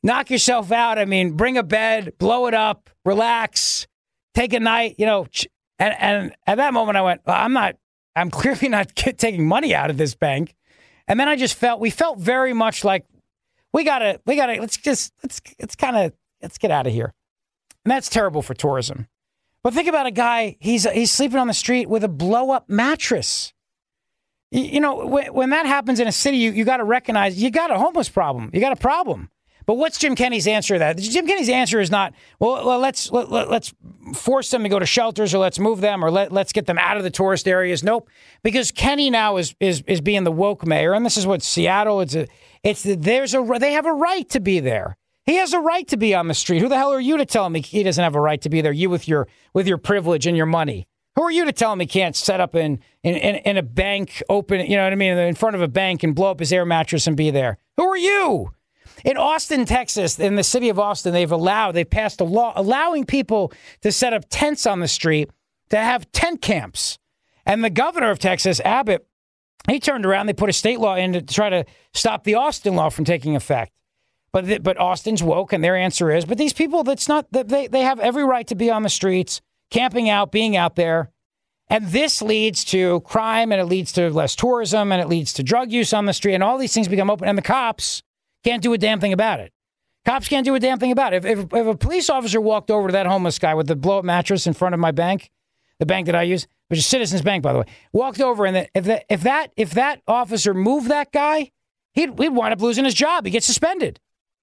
knock yourself out. I mean, bring a bed, blow it up, relax, take a night, you know. And, and at that moment, I went, well, I'm not, I'm clearly not taking money out of this bank. And then I just felt, we felt very much like we gotta, we gotta, let's just, let's, it's kind of, let's get out of here. And that's terrible for tourism. But think about a guy, he's he's sleeping on the street with a blow-up mattress. You, you know, when, when that happens in a city, you, you got to recognize you got a homeless problem. You got a problem. But what's Jim Kenney's answer to that? Jim Kenney's answer is not, well, well let's let, let, let's force them to go to shelters or let's move them or let, let's get them out of the tourist areas. Nope. Because Kenney now is is is being the woke mayor. And this is what Seattle, it's a, it's the, there's a, they have a right to be there. He has a right to be on the street. Who the hell are you to tell him he doesn't have a right to be there? You with your with your privilege and your money. Who are you to tell him he can't set up in in, in, in a bank, open, you know what I mean, in front of a bank and blow up his air mattress and be there? Who are you? In Austin, Texas, in the city of Austin, they've allowed, they passed a law allowing people to set up tents on the street, to have tent camps. And the governor of Texas, Abbott, he turned around, they put a state law in to try to stop the Austin law from taking effect. But the, but Austin's woke, and their answer is, but these people, that's not, they, they have every right to be on the streets, camping out, being out there. And this leads to crime, and it leads to less tourism, and it leads to drug use on the street, and all these things become open, and the cops can't do a damn thing about it. Cops can't do a damn thing about it. If, if, if a police officer walked over to that homeless guy with the blow-up mattress in front of my bank, the bank that I use, which is Citizens Bank, by the way, walked over, and the, if, the, if that if that officer moved that guy, he'd, he'd wind up losing his job. He'd get suspended.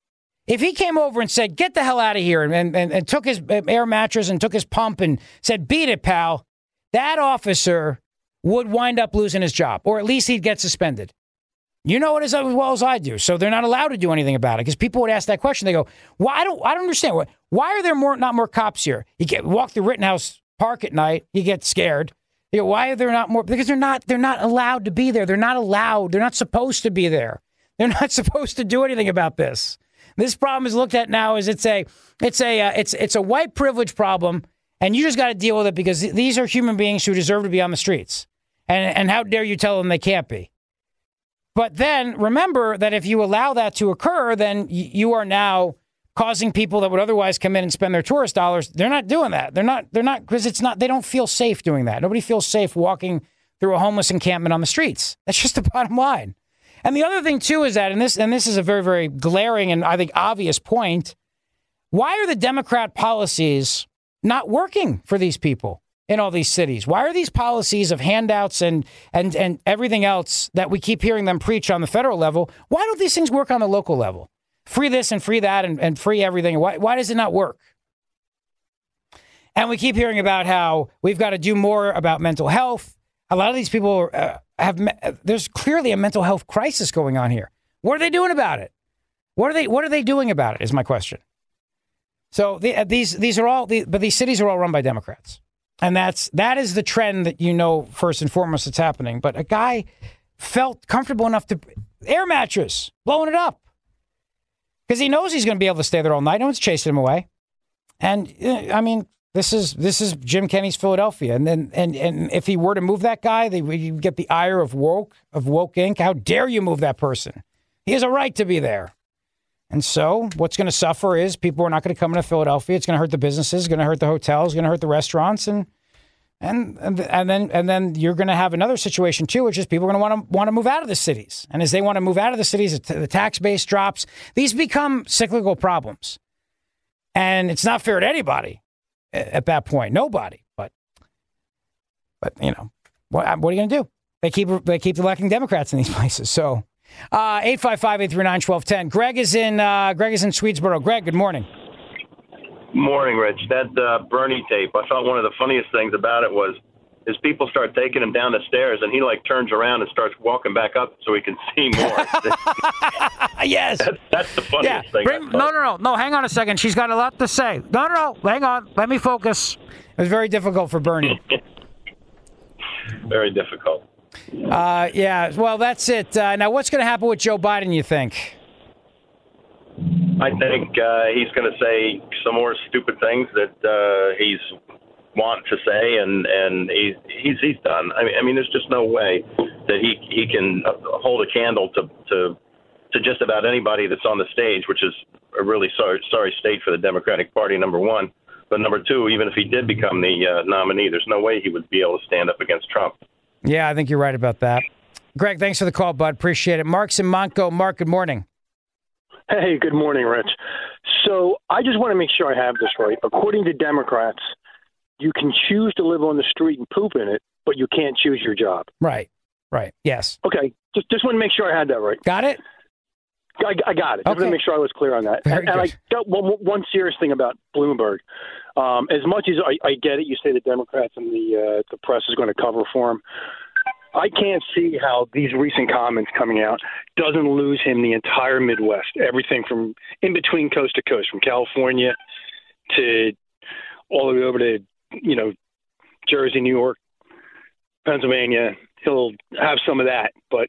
If he came over and said, get the hell out of here, and, and, and took his air mattress and took his pump and said, beat it, pal, that officer would wind up losing his job, or at least he'd get suspended. You know it as well as I do. So they're not allowed to do anything about it because people would ask that question. They go, well, I don't, I don't understand. Why are there more, not more cops here? You get walk through Rittenhouse Park at night, you get scared. You go, why are there not more? Because they're not, they're not allowed to be there. They're not allowed. They're not supposed to be there. They're not supposed to do anything about this. This problem is looked at now as it's a, it's a, uh, it's, it's a white privilege problem, and you just got to deal with it because these are human beings who deserve to be on the streets. And and how dare you tell them they can't be? But then remember that if you allow that to occur, then y- you are now causing people that would otherwise come in and spend their tourist dollars. They're not doing that. They're not. They're not because it's not. They don't feel safe doing that. Nobody feels safe walking through a homeless encampment on the streets. That's just the bottom line. And the other thing, too, is that, and this and this is a very, very glaring and I think obvious point, why are the Democrat policies not working for these people in all these cities? Why are these policies of handouts and and and everything else that we keep hearing them preach on the federal level, why don't these things work on the local level? Free this and free that and, and free everything. Why, why does it not work? And we keep hearing about how we've got to do more about mental health. A lot of these people uh, have, there's clearly a mental health crisis going on here. What are they doing about it? What are they, what are they doing about it is my question. So the, these, these are all, the, but these cities are all run by Democrats. And that's, that is the trend that you know, first and foremost, that's happening. But a guy felt comfortable enough to, air mattress, blowing it up. Because he knows he's going to be able to stay there all night. No one's chasing him away. And, I mean, This is this is Jim Kenney's Philadelphia, and then and, and if he were to move that guy, they would get the ire of woke of woke Incorporated. How dare you move that person? He has a right to be there. And so, what's going to suffer is people are not going to come into Philadelphia. It's going to hurt the businesses, going to hurt the hotels, going to hurt the restaurants, and and and, and then and then you're going to have another situation too, which is people are going to want to want to move out of the cities, and as they want to move out of the cities, the tax base drops. These become cyclical problems, and it's not fair to anybody. At that point, nobody. But, but you know, what, what are you going to do? They keep they keep electing Democrats in these places. So, uh, eight five five, eight three nine, one two one zero. Greg is in. Uh, Greg is in Swedesboro. Greg, good morning. Morning, Rich. That uh, Bernie tape. I thought one of the funniest things about it was is people start taking him down the stairs, and he like turns around and starts walking back up so he can see more. Yes, that's, that's the funniest yeah. thing. Bring, no, no, no, no. Hang on a second. She's got a lot to say. No, no, no. Hang on. Let me focus. It was very difficult for Bernie. Very difficult. Uh, yeah. Well, that's it. Uh, now, what's going to happen with Joe Biden? You think? I think uh, he's going to say some more stupid things that uh, he's want to say, and and he's he's he's done. I mean, I mean, there's just no way that he he can hold a candle to to to just about anybody that's on the stage, which is a really sorry, sorry state for the Democratic Party, number one. But number two, even if he did become the uh, nominee, there's no way he would be able to stand up against Trump. Yeah, I think you're right about that. Greg, thanks for the call, bud. Appreciate it. Mark's in Montco. Mark, good morning. Hey, good morning, Rich. So I just want to make sure I have this right. According to Democrats, you can choose to live on the street and poop in it, but you can't choose your job. Right. Right. Yes. Okay. Just just want to make sure I had that right. Got it? I, I got it. Just Okay. want to make sure I was clear on that. Very and and I good. got one, one serious thing about Bloomberg. Um, as much as I, I get it, you say the Democrats and the uh, the press is going to cover for him. I can't see how these recent comments coming out doesn't lose him the entire Midwest, everything from in between coast to coast, from California to all the way over to, you know, Jersey, New York, Pennsylvania. He'll have some of that, but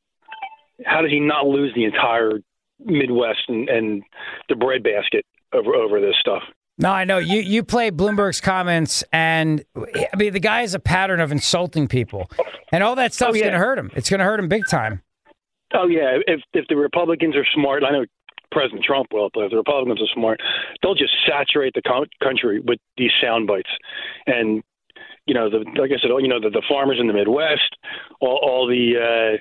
how does he not lose the entire Midwest and, and the breadbasket over over this stuff? No, I know. You you play Bloomberg's comments, and I mean, the guy has a pattern of insulting people, and all that stuff's Oh, yeah. going to hurt him. It's going to hurt him big time. Oh, yeah. If if the Republicans are smart, I know President Trump will, but if the Republicans are smart, they'll just saturate the co- country with these sound bites. And, you know, the, like I said, you know, the, the farmers in the Midwest, all, all the uh,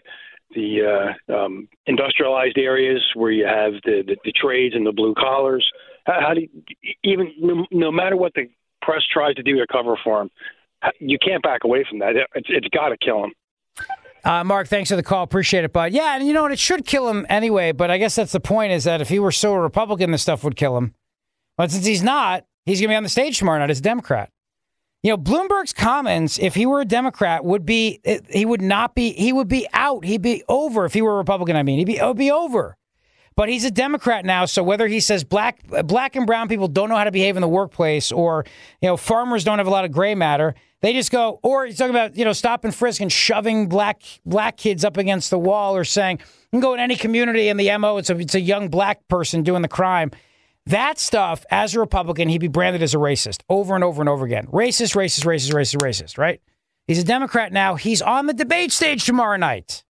the uh, um, industrialized areas where you have the, the, the trades and the blue collars. How, how do you, even no, no matter what the press tries to do to cover for him, you can't back away from that. It's, it's got to kill him. Uh, Mark, thanks for the call. Appreciate it, bud. Yeah, and you know what? It should kill him anyway, but I guess that's the point, is that if he were so a Republican, this stuff would kill him. But since he's not, he's going to be on the stage tomorrow night as a Democrat. You know, Bloomberg's comments, if he were a Democrat, would be, he would not be, he would be out. He'd be over if he were a Republican, I mean. He'd be, it would be over. But he's a Democrat now, so whether he says black black and brown people don't know how to behave in the workplace, or, you know, farmers don't have a lot of gray matter, they just go, or he's talking about, you know, stop and frisk and shoving black black kids up against the wall, or saying, you can go in any community and the M O, it's a, it's a young black person doing the crime. That stuff, as a Republican, he'd be branded as a racist over and over and over again. Racist, racist, racist, racist, racist, right? He's a Democrat now. He's on the debate stage tomorrow night.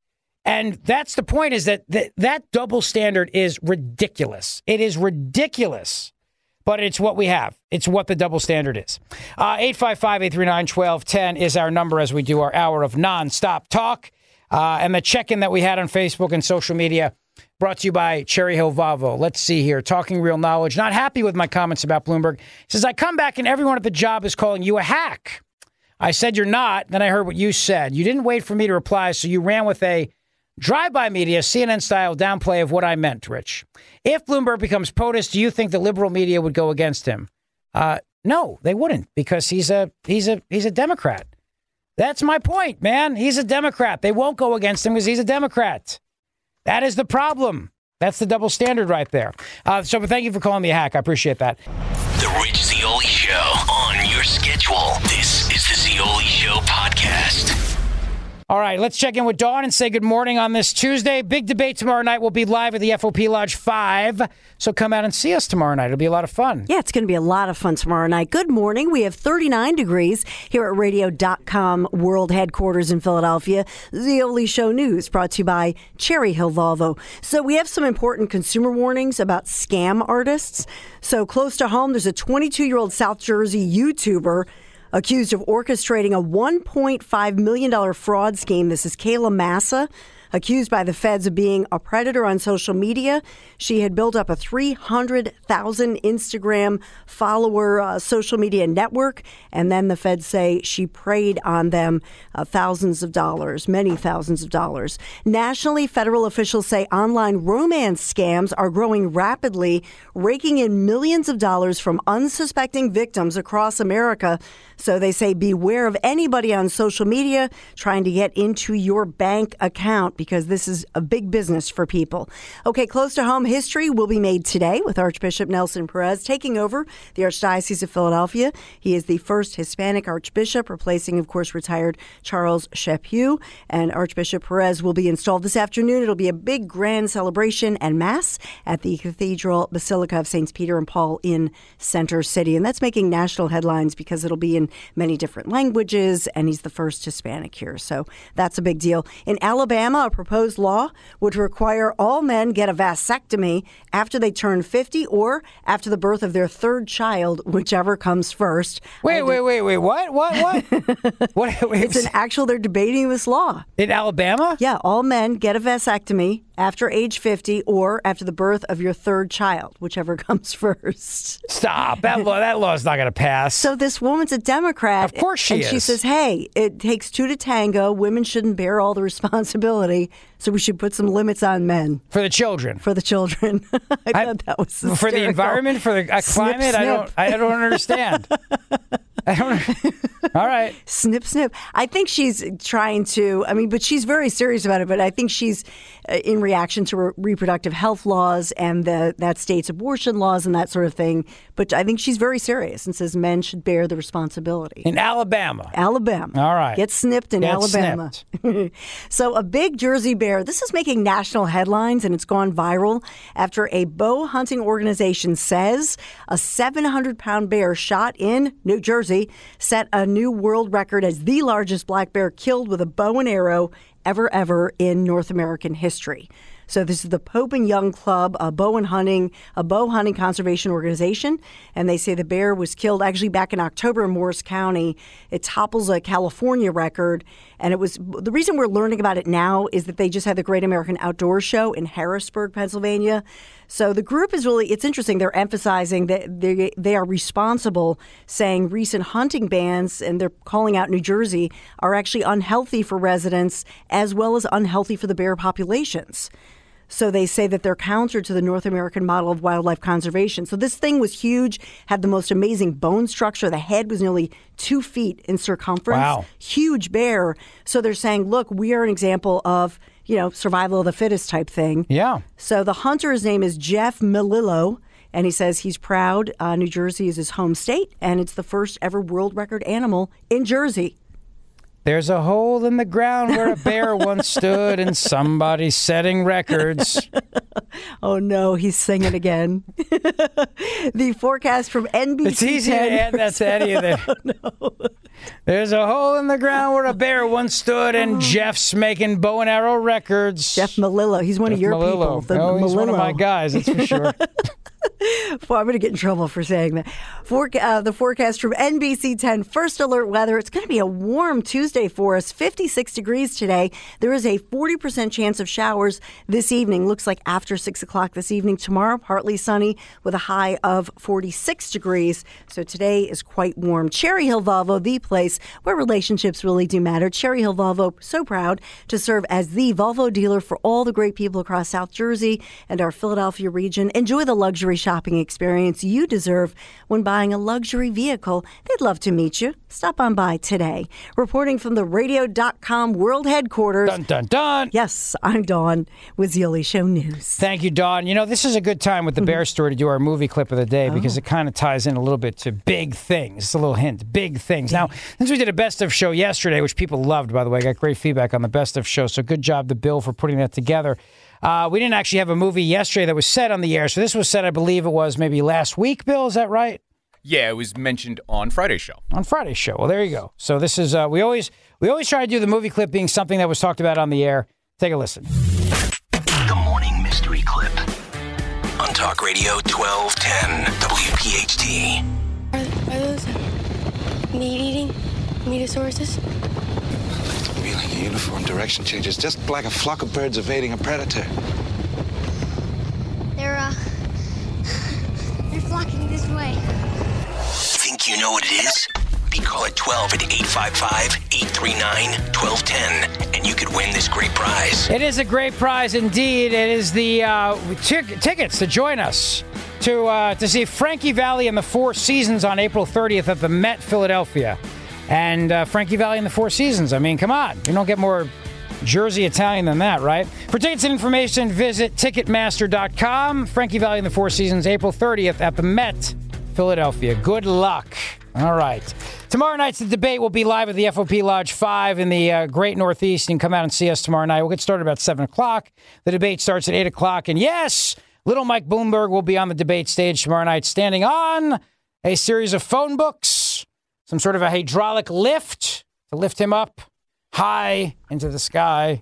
And that's the point, is that th- that double standard is ridiculous. It is ridiculous. But it's what we have. It's what the double standard is. Uh, eight five five, eight three nine, one two one zero is our number as we do our hour of nonstop talk. Uh, and the check-in that we had on Facebook and social media, brought to you by Cherry Hill Volvo. Let's see here. Talking real knowledge. Not happy with my comments about Bloomberg. Says, I come back and everyone at the job is calling you a hack. I said you're not. Then I heard what you said. You didn't wait for me to reply, so you ran with a drive-by media, C N N-style downplay of what I meant, Rich. If Bloomberg becomes POTUS, do you think the liberal media would go against him? Uh, no, they wouldn't, because he's a he's a he's a Democrat. That's my point, man. He's a Democrat. They won't go against him because he's a Democrat. That is the problem. That's the double standard right there. Uh, so, but thank you for calling me a hack. I appreciate that. The Rich Zeoli Show on your schedule. This is the Zeoli Show podcast. All right, let's check in with Dawn and say good morning on this Tuesday. Big debate tomorrow night. We'll be live at the F O P Lodge five. So come out and see us tomorrow night. It'll be a lot of fun. Yeah, it's going to be a lot of fun tomorrow night. Good morning. We have thirty-nine degrees here at radio dot com World Headquarters in Philadelphia. Zeoli Show News brought to you by Cherry Hill Volvo. So we have some important consumer warnings about scam artists. So close to home, there's a twenty-two-year-old South Jersey YouTuber accused of orchestrating a one point five million dollars fraud scheme. This is Kayla Massa, accused by the feds of being a predator on social media. She had built up a three hundred thousand Instagram follower uh, social media network, and then the feds say she preyed on them uh, thousands of dollars, many thousands of dollars. Nationally, federal officials say online romance scams are growing rapidly, raking in millions of dollars from unsuspecting victims across America. So they say beware of anybody on social media trying to get into your bank account, because this is a big business for people. Okay, close to home, history will be made today with Archbishop Nelson Perez taking over the Archdiocese of Philadelphia. He is the first Hispanic archbishop, replacing, of course, retired Charles Chaput. And Archbishop Perez will be installed this afternoon. It'll be a big grand celebration and mass at the Cathedral Basilica of Saints Peter and Paul in Center City. And that's making national headlines because it'll be in many different languages, and he's the first Hispanic here. So that's a big deal. In Alabama, a proposed law would require all men get a vasectomy after they turn fifty or after the birth of their third child, whichever comes first. Wait, wait, wait, wait. What? What? What? what? Wait, it's an actual, they're debating this law. In Alabama? Yeah, all men get a vasectomy after age fifty or after the birth of your third child, whichever comes first. Stop. That law, that law's not going to pass. So this woman's a Democrat. Of course she and is. And she says, hey, it takes two to tango. Women shouldn't bear all the responsibility, so we should put some limits on men. For the children. For the children. I, I thought that was hysterical. For the environment, for the uh, Snip, climate? snip. I don't I don't understand. I don't. All right. Snip, snip. I think she's trying to, I mean, but she's very serious about it, but I think she's uh, in reaction to re- reproductive health laws and the that state's abortion laws and that sort of thing. But I think she's very serious and says men should bear the responsibility. In Alabama. Alabama. All right. Get snipped in Get Alabama. Snipped. So a big Jersey bear, this is making national headlines and it's gone viral after a bow hunting organization says a seven hundred pound bear shot in New Jersey set a new world record as the largest black bear killed with a bow and arrow ever, ever in North American history. So this is the Pope and Young Club, a bow and hunting, a bow hunting conservation organization, and they say the bear was killed actually back in October in Morris County. It topples a California record, and it was the reason we're learning about it now is that they just had the Great American Outdoors Show in Harrisburg, Pennsylvania. So the group is really, it's interesting. They're emphasizing that they they are responsible, saying recent hunting bans, and they're calling out New Jersey, are actually unhealthy for residents as well as unhealthy for the bear populations. So they say that they're counter to the North American model of wildlife conservation. So this thing was huge, had the most amazing bone structure. The head was nearly two feet in circumference. Wow. Huge bear. So they're saying, look, we are an example of, you know, survival of the fittest type thing. Yeah. So the hunter's name is Jeff Melillo, and he says he's proud uh, New Jersey is his home state, and it's the first ever world record animal in Jersey. There's a hole in the ground where a bear once stood, and somebody's setting records. Oh, no, he's singing again. The forecast from N B C It's easy to add that to any of them. Oh, no. There's a hole in the ground where a bear once stood, and Jeff's making bow and arrow records. Jeff Melillo. He's one Jeff of your Melillo. people. The oh, he's Melillo. one of my guys, that's for sure. Well, I'm going to get in trouble for saying that. For, uh, the forecast from N B C ten, First Alert Weather. It's going to be a warm Tuesday for us, fifty-six degrees today. There is a forty percent chance of showers this evening. Looks like after six o'clock this evening. Tomorrow, partly sunny with a high of forty-six degrees. So today is quite warm. Cherry Hill Volvo, the place where relationships really do matter. Cherry Hill Volvo, so proud to serve as the Volvo dealer for all the great people across South Jersey and our Philadelphia region. Enjoy the luxury shopping experience you deserve when buying a luxury vehicle. They'd love to meet you. Stop on by today. Reporting from the radio dot com world headquarters. Dun, dun, dun. Yes, I'm Dawn with Zeoli Show News. Thank you, Dawn. You know, this is a good time with the bear story to do our movie clip of the day because it kind of ties in a little bit to big things. It's a little hint, big things. Now, since we did a best of show yesterday, which people loved, by the way, I got great feedback on the best of show, so good job to Bill for putting that together. Uh, we didn't actually have a movie yesterday that was set on the air, so this was set, I believe it was maybe last week, Bill, is that right? Yeah, it was mentioned on Friday's show. On Friday's show. Well, there you go. So this is, uh, we always we always try to do the movie clip being something that was talked about on the air. Take a listen. The Morning Mystery Clip on Talk Radio twelve ten W P H T. Are, are those meat-eating metosauruses? Revealing a uniform direction changes, just like a flock of birds evading a predator. They're, uh, they're flocking this way. Think you know what it is? Be call at twelve at eight five five, eight three nine, one two one zero, and you could win this great prize. It is a great prize indeed. It is the uh, t- tickets to join us to uh, to see Frankie Valli and the Four Seasons on April thirtieth at the Met Philadelphia. And uh, Frankie Valli and the Four Seasons. I mean, come on. You don't get more Jersey Italian than that, right? For tickets and information, visit Ticketmaster dot com. Frankie Valli and the Four Seasons, April thirtieth at the Met Philadelphia. Good luck. All right. Tomorrow night's the debate will be live at the F O P Lodge five in the uh, Great Northeast. You can come out and see us tomorrow night. We'll get started about seven o'clock. The debate starts at eight o'clock. And yes, little Mike Bloomberg will be on the debate stage tomorrow night, standing on a series of phone books, some sort of a hydraulic lift to lift him up high into the sky.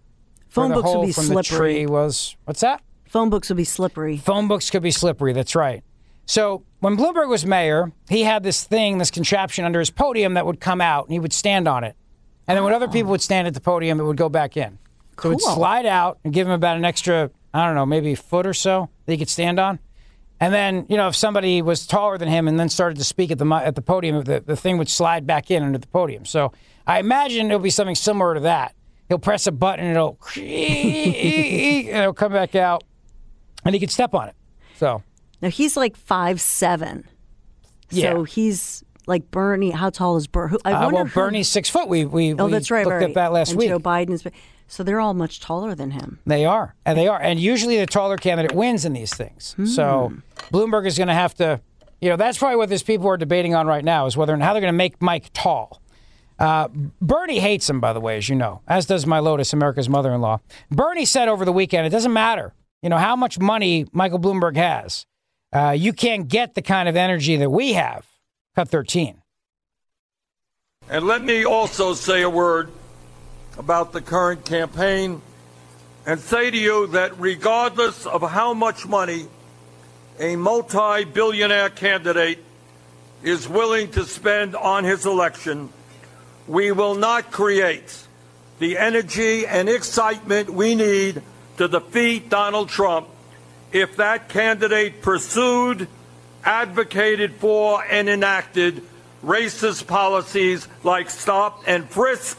Phone where the books would hole be from slippery. the tree was. What's that? Phone books would be slippery. Phone books could be slippery. That's right. So when Bloomberg was mayor, he had this thing, this contraption under his podium that would come out, and he would stand on it. And then when other people would stand at the podium, it would go back in. So it would Cool. slide out and give him about an extra, I don't know, maybe a foot or so that he could stand on. And then, you know, if somebody was taller than him and then started to speak at the mi- at the podium, the, the thing would slide back in under the podium. So I imagine it'll be something similar to that. He'll press a button and it'll, and it'll come back out, and he could step on it. So Now, he's like five seven. Yeah. So he's like Bernie. How tall is Bernie? I Uh, wonder well, who- Bernie's six foot. We we, Oh, we that's right. looked right. at that last and week. Joe Biden's. So they're all much taller than him. They are, and they are, and usually the taller candidate wins in these things. Hmm. So Bloomberg is going to have to, you know, that's probably what these people are debating on right now is whether and how they're going to make Mike tall. Uh, Bernie hates him, by the way, as you know, as does my Lotus, America's mother-in-law. Bernie said over the weekend, it doesn't matter, you know, how much money Michael Bloomberg has. Uh, you can't get the kind of energy that we have. Cut thirteen. And let me also say a word about the current campaign and say to you that regardless of how much money a multi-billionaire candidate is willing to spend on his election, we will not create the energy and excitement we need to defeat Donald Trump if that candidate pursued, advocated for, and enacted racist policies like stop and frisk,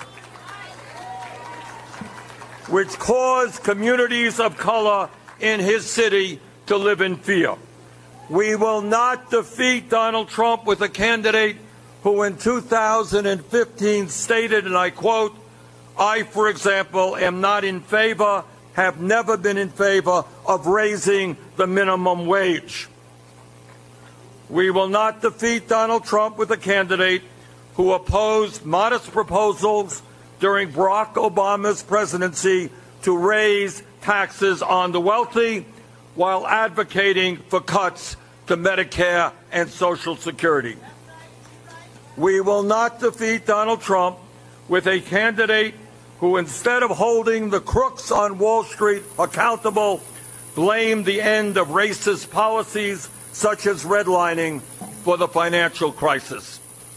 which cause communities of color in his city to live in fear. We will not defeat Donald Trump with a candidate who in two thousand fifteen stated, and I quote, I, for example, am not in favor, have never been in favor of raising the minimum wage. We will not defeat Donald Trump with a candidate who opposed modest proposals during Barack Obama's presidency to raise taxes on the wealthy while advocating for cuts to Medicare and Social Security. We will not defeat Donald Trump with a candidate who, instead of holding the crooks on Wall Street accountable, blamed the end of racist policies such as redlining for the financial crisis.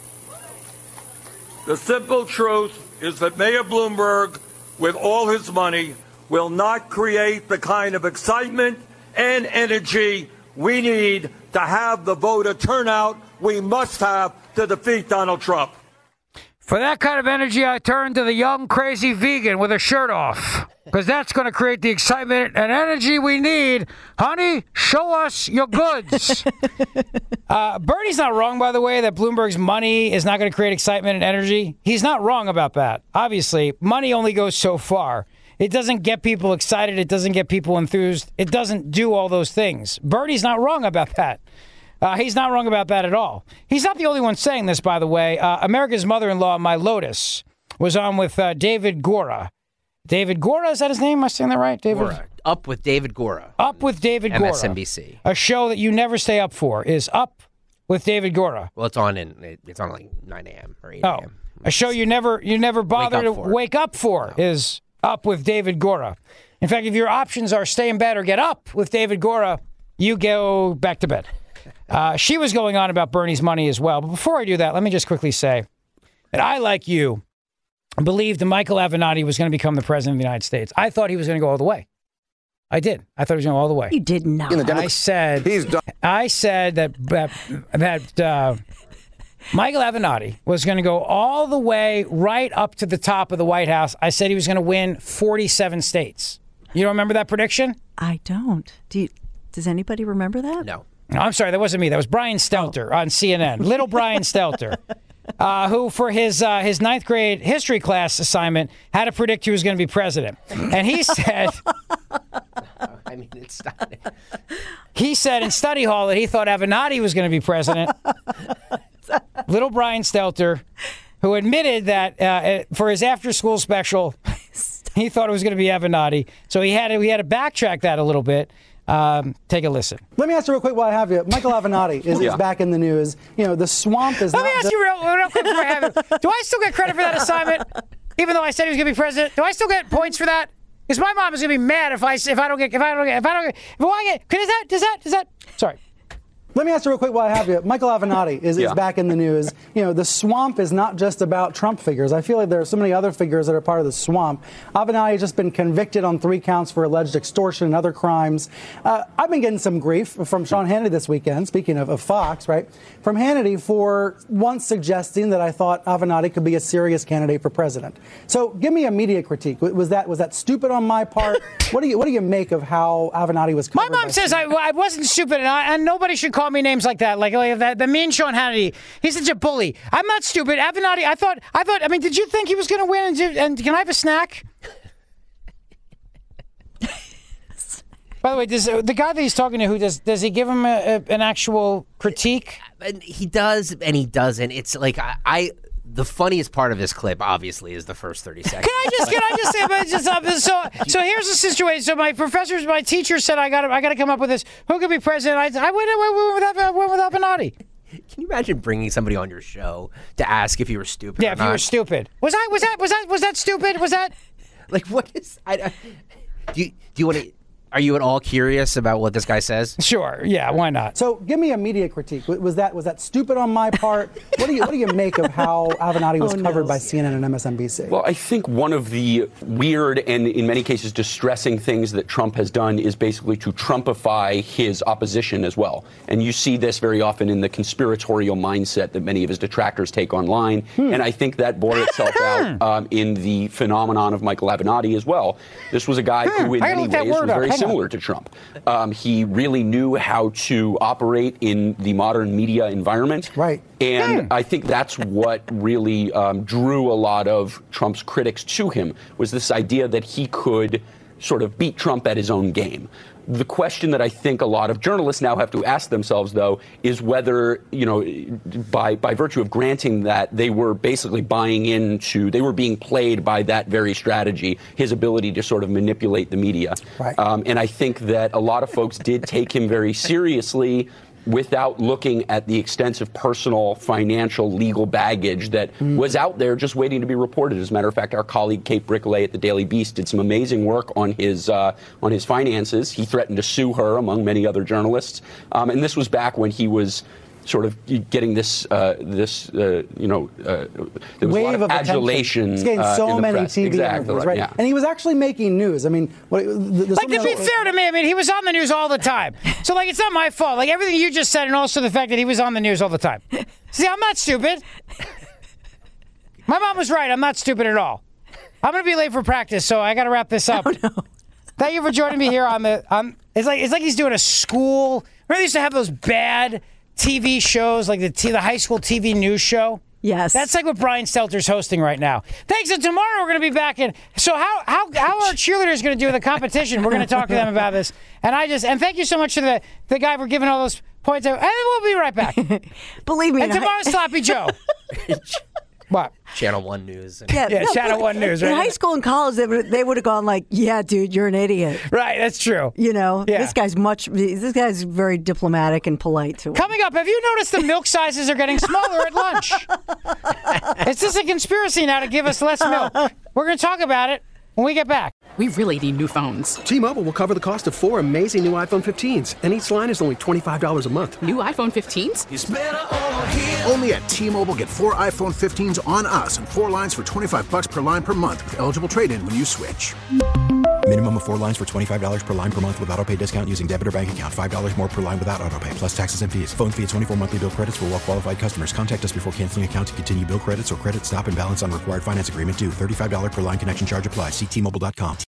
The simple truth is that Mayor Bloomberg, with all his money, will not create the kind of excitement and energy we need to have the voter turnout we must have to defeat Donald Trump. For that kind of energy, I turn to the young, crazy vegan with a shirt off, because that's going to create the excitement and energy we need. Honey, show us your goods. uh, Bernie's not wrong, by the way, that Bloomberg's money is not going to create excitement and energy. He's not wrong about that. Obviously, money only goes so far. It doesn't get people excited. It doesn't get people enthused. It doesn't do all those things. Bernie's not wrong about that. Uh, he's not wrong about that at all. He's not the only one saying this, by the way. Uh, America's mother-in-law, my Lotus, was on with uh, David Gora. David Gora, is that his name? Am I saying that right? David? Gora. Up with David Gora. Up with David Gora. M S N B C. A show that you never stay up for is Up with David Gora. Well, it's on in it's on like nine a.m. or eight Oh, a.m. a show you never you never bother to for. wake up for is Up with David Gora. In fact, if your options are stay in bed or get up with David Gora, you go back to bed. Uh, she was going on about Bernie's money as well. But before I do that, let me just quickly say that I, like you, believed that Michael Avenatti was going to become the president of the United States. I thought he was going to go all the way. I did. I thought he was going to go all the way. You did not. I said, I said that that, that uh, Michael Avenatti was going to go all the way right up to the top of the White House. I said he was going to win forty-seven states. You don't remember that prediction? I don't. Do you, does anybody remember that? No. No, I'm sorry, that wasn't me. That was Brian Stelter on C N N. Little Brian Stelter, uh, who for his uh, his ninth grade history class assignment had to predict who was going to be president. And he said, I mean, it's not. he said in study hall that he thought Avenatti was going to be president. Little Brian Stelter, who admitted that uh, for his after school special, he thought it was going to be Avenatti. So he had to, we had to backtrack that a little bit. Um, take a listen. Let me ask you real quick while I have you. Michael Avenatti is, Yeah. is back in the news. You know, the swamp is Let not... me ask you real, real quick before I have you. Do I still get credit for that assignment? Even though I said he was going to be president? Do I still get points for that? Because my mom is gonna be mad if I if I don't get if I don't get if I don't get if I get. Does that does that does that? Sorry. Let me ask you real quick while I have you. Michael Avenatti is, Yeah. is back in the news. You know, the swamp is not just about Trump figures. I feel like there are so many other figures that are part of the swamp. Avenatti has just been convicted on three counts for alleged extortion and other crimes. Uh, I've been getting some grief from Sean Hannity this weekend, speaking of, of Fox, right? From Hannity for once suggesting that I thought Avenatti could be a serious candidate for president. So give me a media critique. Was that was that stupid on my part? What do you what do you make of how Avenatti was covered? My mom by says I, I wasn't stupid, and, I, and nobody should call me names like that. Like, like that, the mean Sean Hannity. He's such a bully. I'm not stupid. Avenatti. I thought. I thought. I mean, did you think he was going to win? And, did- and can I have a snack? By the way, does uh, the guy that he's talking to, who does does he give him a, a, an actual critique? And he does, and he doesn't. It's like I, I. The funniest part of this clip, obviously, is the first thirty seconds. Can I just can I just say but just uh, so so here's the situation. So my professors, my teacher said I got I got to come up with this. Who could be president? I, I went, I went with I went with Avenatti. Can you imagine bringing somebody on your show to ask if you were stupid? Yeah, or if not? you were stupid. Was I was that was that was that stupid? Was that like what is? I, I, do you do you want to? Are you at all curious about what this guy says? Sure. Yeah. Why not? So, give me a media critique. Was that was that stupid on my part? What do you what do you make of how Avenatti was Oh, no. covered by C N N and M S N B C? Well, I think one of the weird and in many cases distressing things that Trump has done is basically to Trumpify his opposition as well. And you see this very often in the conspiratorial mindset that many of his detractors take online. Hmm. And I think that bore itself out um, in the phenomenon of Michael Avenatti as well. This was a guy who in I gotta many look that ways was word up. very Hang on. similar to Trump. Um, he really knew how to operate in the modern media environment. Right. And I think that's what really um, drew a lot of Trump's critics to him, was this idea that he could sort of beat Trump at his own game. The question that I think a lot of journalists now have to ask themselves, though, is whether, you know, by by virtue of granting that, they were basically buying into, they were being played by that very strategy, his ability to sort of manipulate the media. Right. Um, and I think that a lot of folks did take him very seriously without looking at the extensive personal, financial, legal baggage that Mm. was out there just waiting to be reported. As a matter of fact, our colleague Kate Brickley at the Daily Beast did some amazing work on his uh, on his finances. He threatened to sue her, among many other journalists. Um, and this was back when he was sort of getting this, uh, this uh, you know, uh, there was Wave a lot of, of adulation. attention. He's getting uh, so in the many press. T V exactly interviews, right? right? Yeah. And he was actually making news. I mean, what, the, the, Like, to be fair to me, I mean, he was on the news all the time. So, like, it's not my fault. Like, everything you just said, and also the fact that he was on the news all the time. See, I'm not stupid. My mom was right. I'm not stupid at all. I'm going to be late for practice, so I got to wrap this up. Oh, no. Thank you for joining me here on the. On, it's like it's like he's doing a school. Remember, they used to have those bad T V shows, like the t- the high school T V news show. Yes, that's like what Brian Stelter's hosting right now. Thanks. And tomorrow we're going to be back in. So how how how are cheerleaders going to do in the competition? We're going to talk to them about this. And I just and thank you so much to the the guy for giving all those points. And we'll be right back. Believe me. And tomorrow's Sloppy Joe. What? Channel One News. Yeah, no, Channel but One News. In Right? high school and college, they would they would have gone like, "Yeah, dude, you're an idiot." Right, that's true. You know, Yeah. this guy's much. This guy's very diplomatic and polite to him. Coming up, have you noticed the milk sizes are getting smaller at lunch? Is this a conspiracy now to give us less milk? We're going to talk about it when we get back. We really need new phones. T-Mobile will cover the cost of four amazing new iPhone fifteens, and each line is only twenty-five dollars a month. New iPhone fifteens? Only at T-Mobile, get four iPhone fifteens on us and four lines for twenty-five bucks per line per month with eligible trade-in when you switch. Minimum of four lines for twenty-five dollars per line per month with autopay discount using debit or bank account. five dollars more per line without autopay, plus taxes and fees. Phone fee at twenty-four monthly bill credits for well-qualified customers. Contact us before canceling account to continue bill credits or credit stop and balance on required finance agreement due. thirty-five dollars per line connection charge applies. See T Mobile dot com.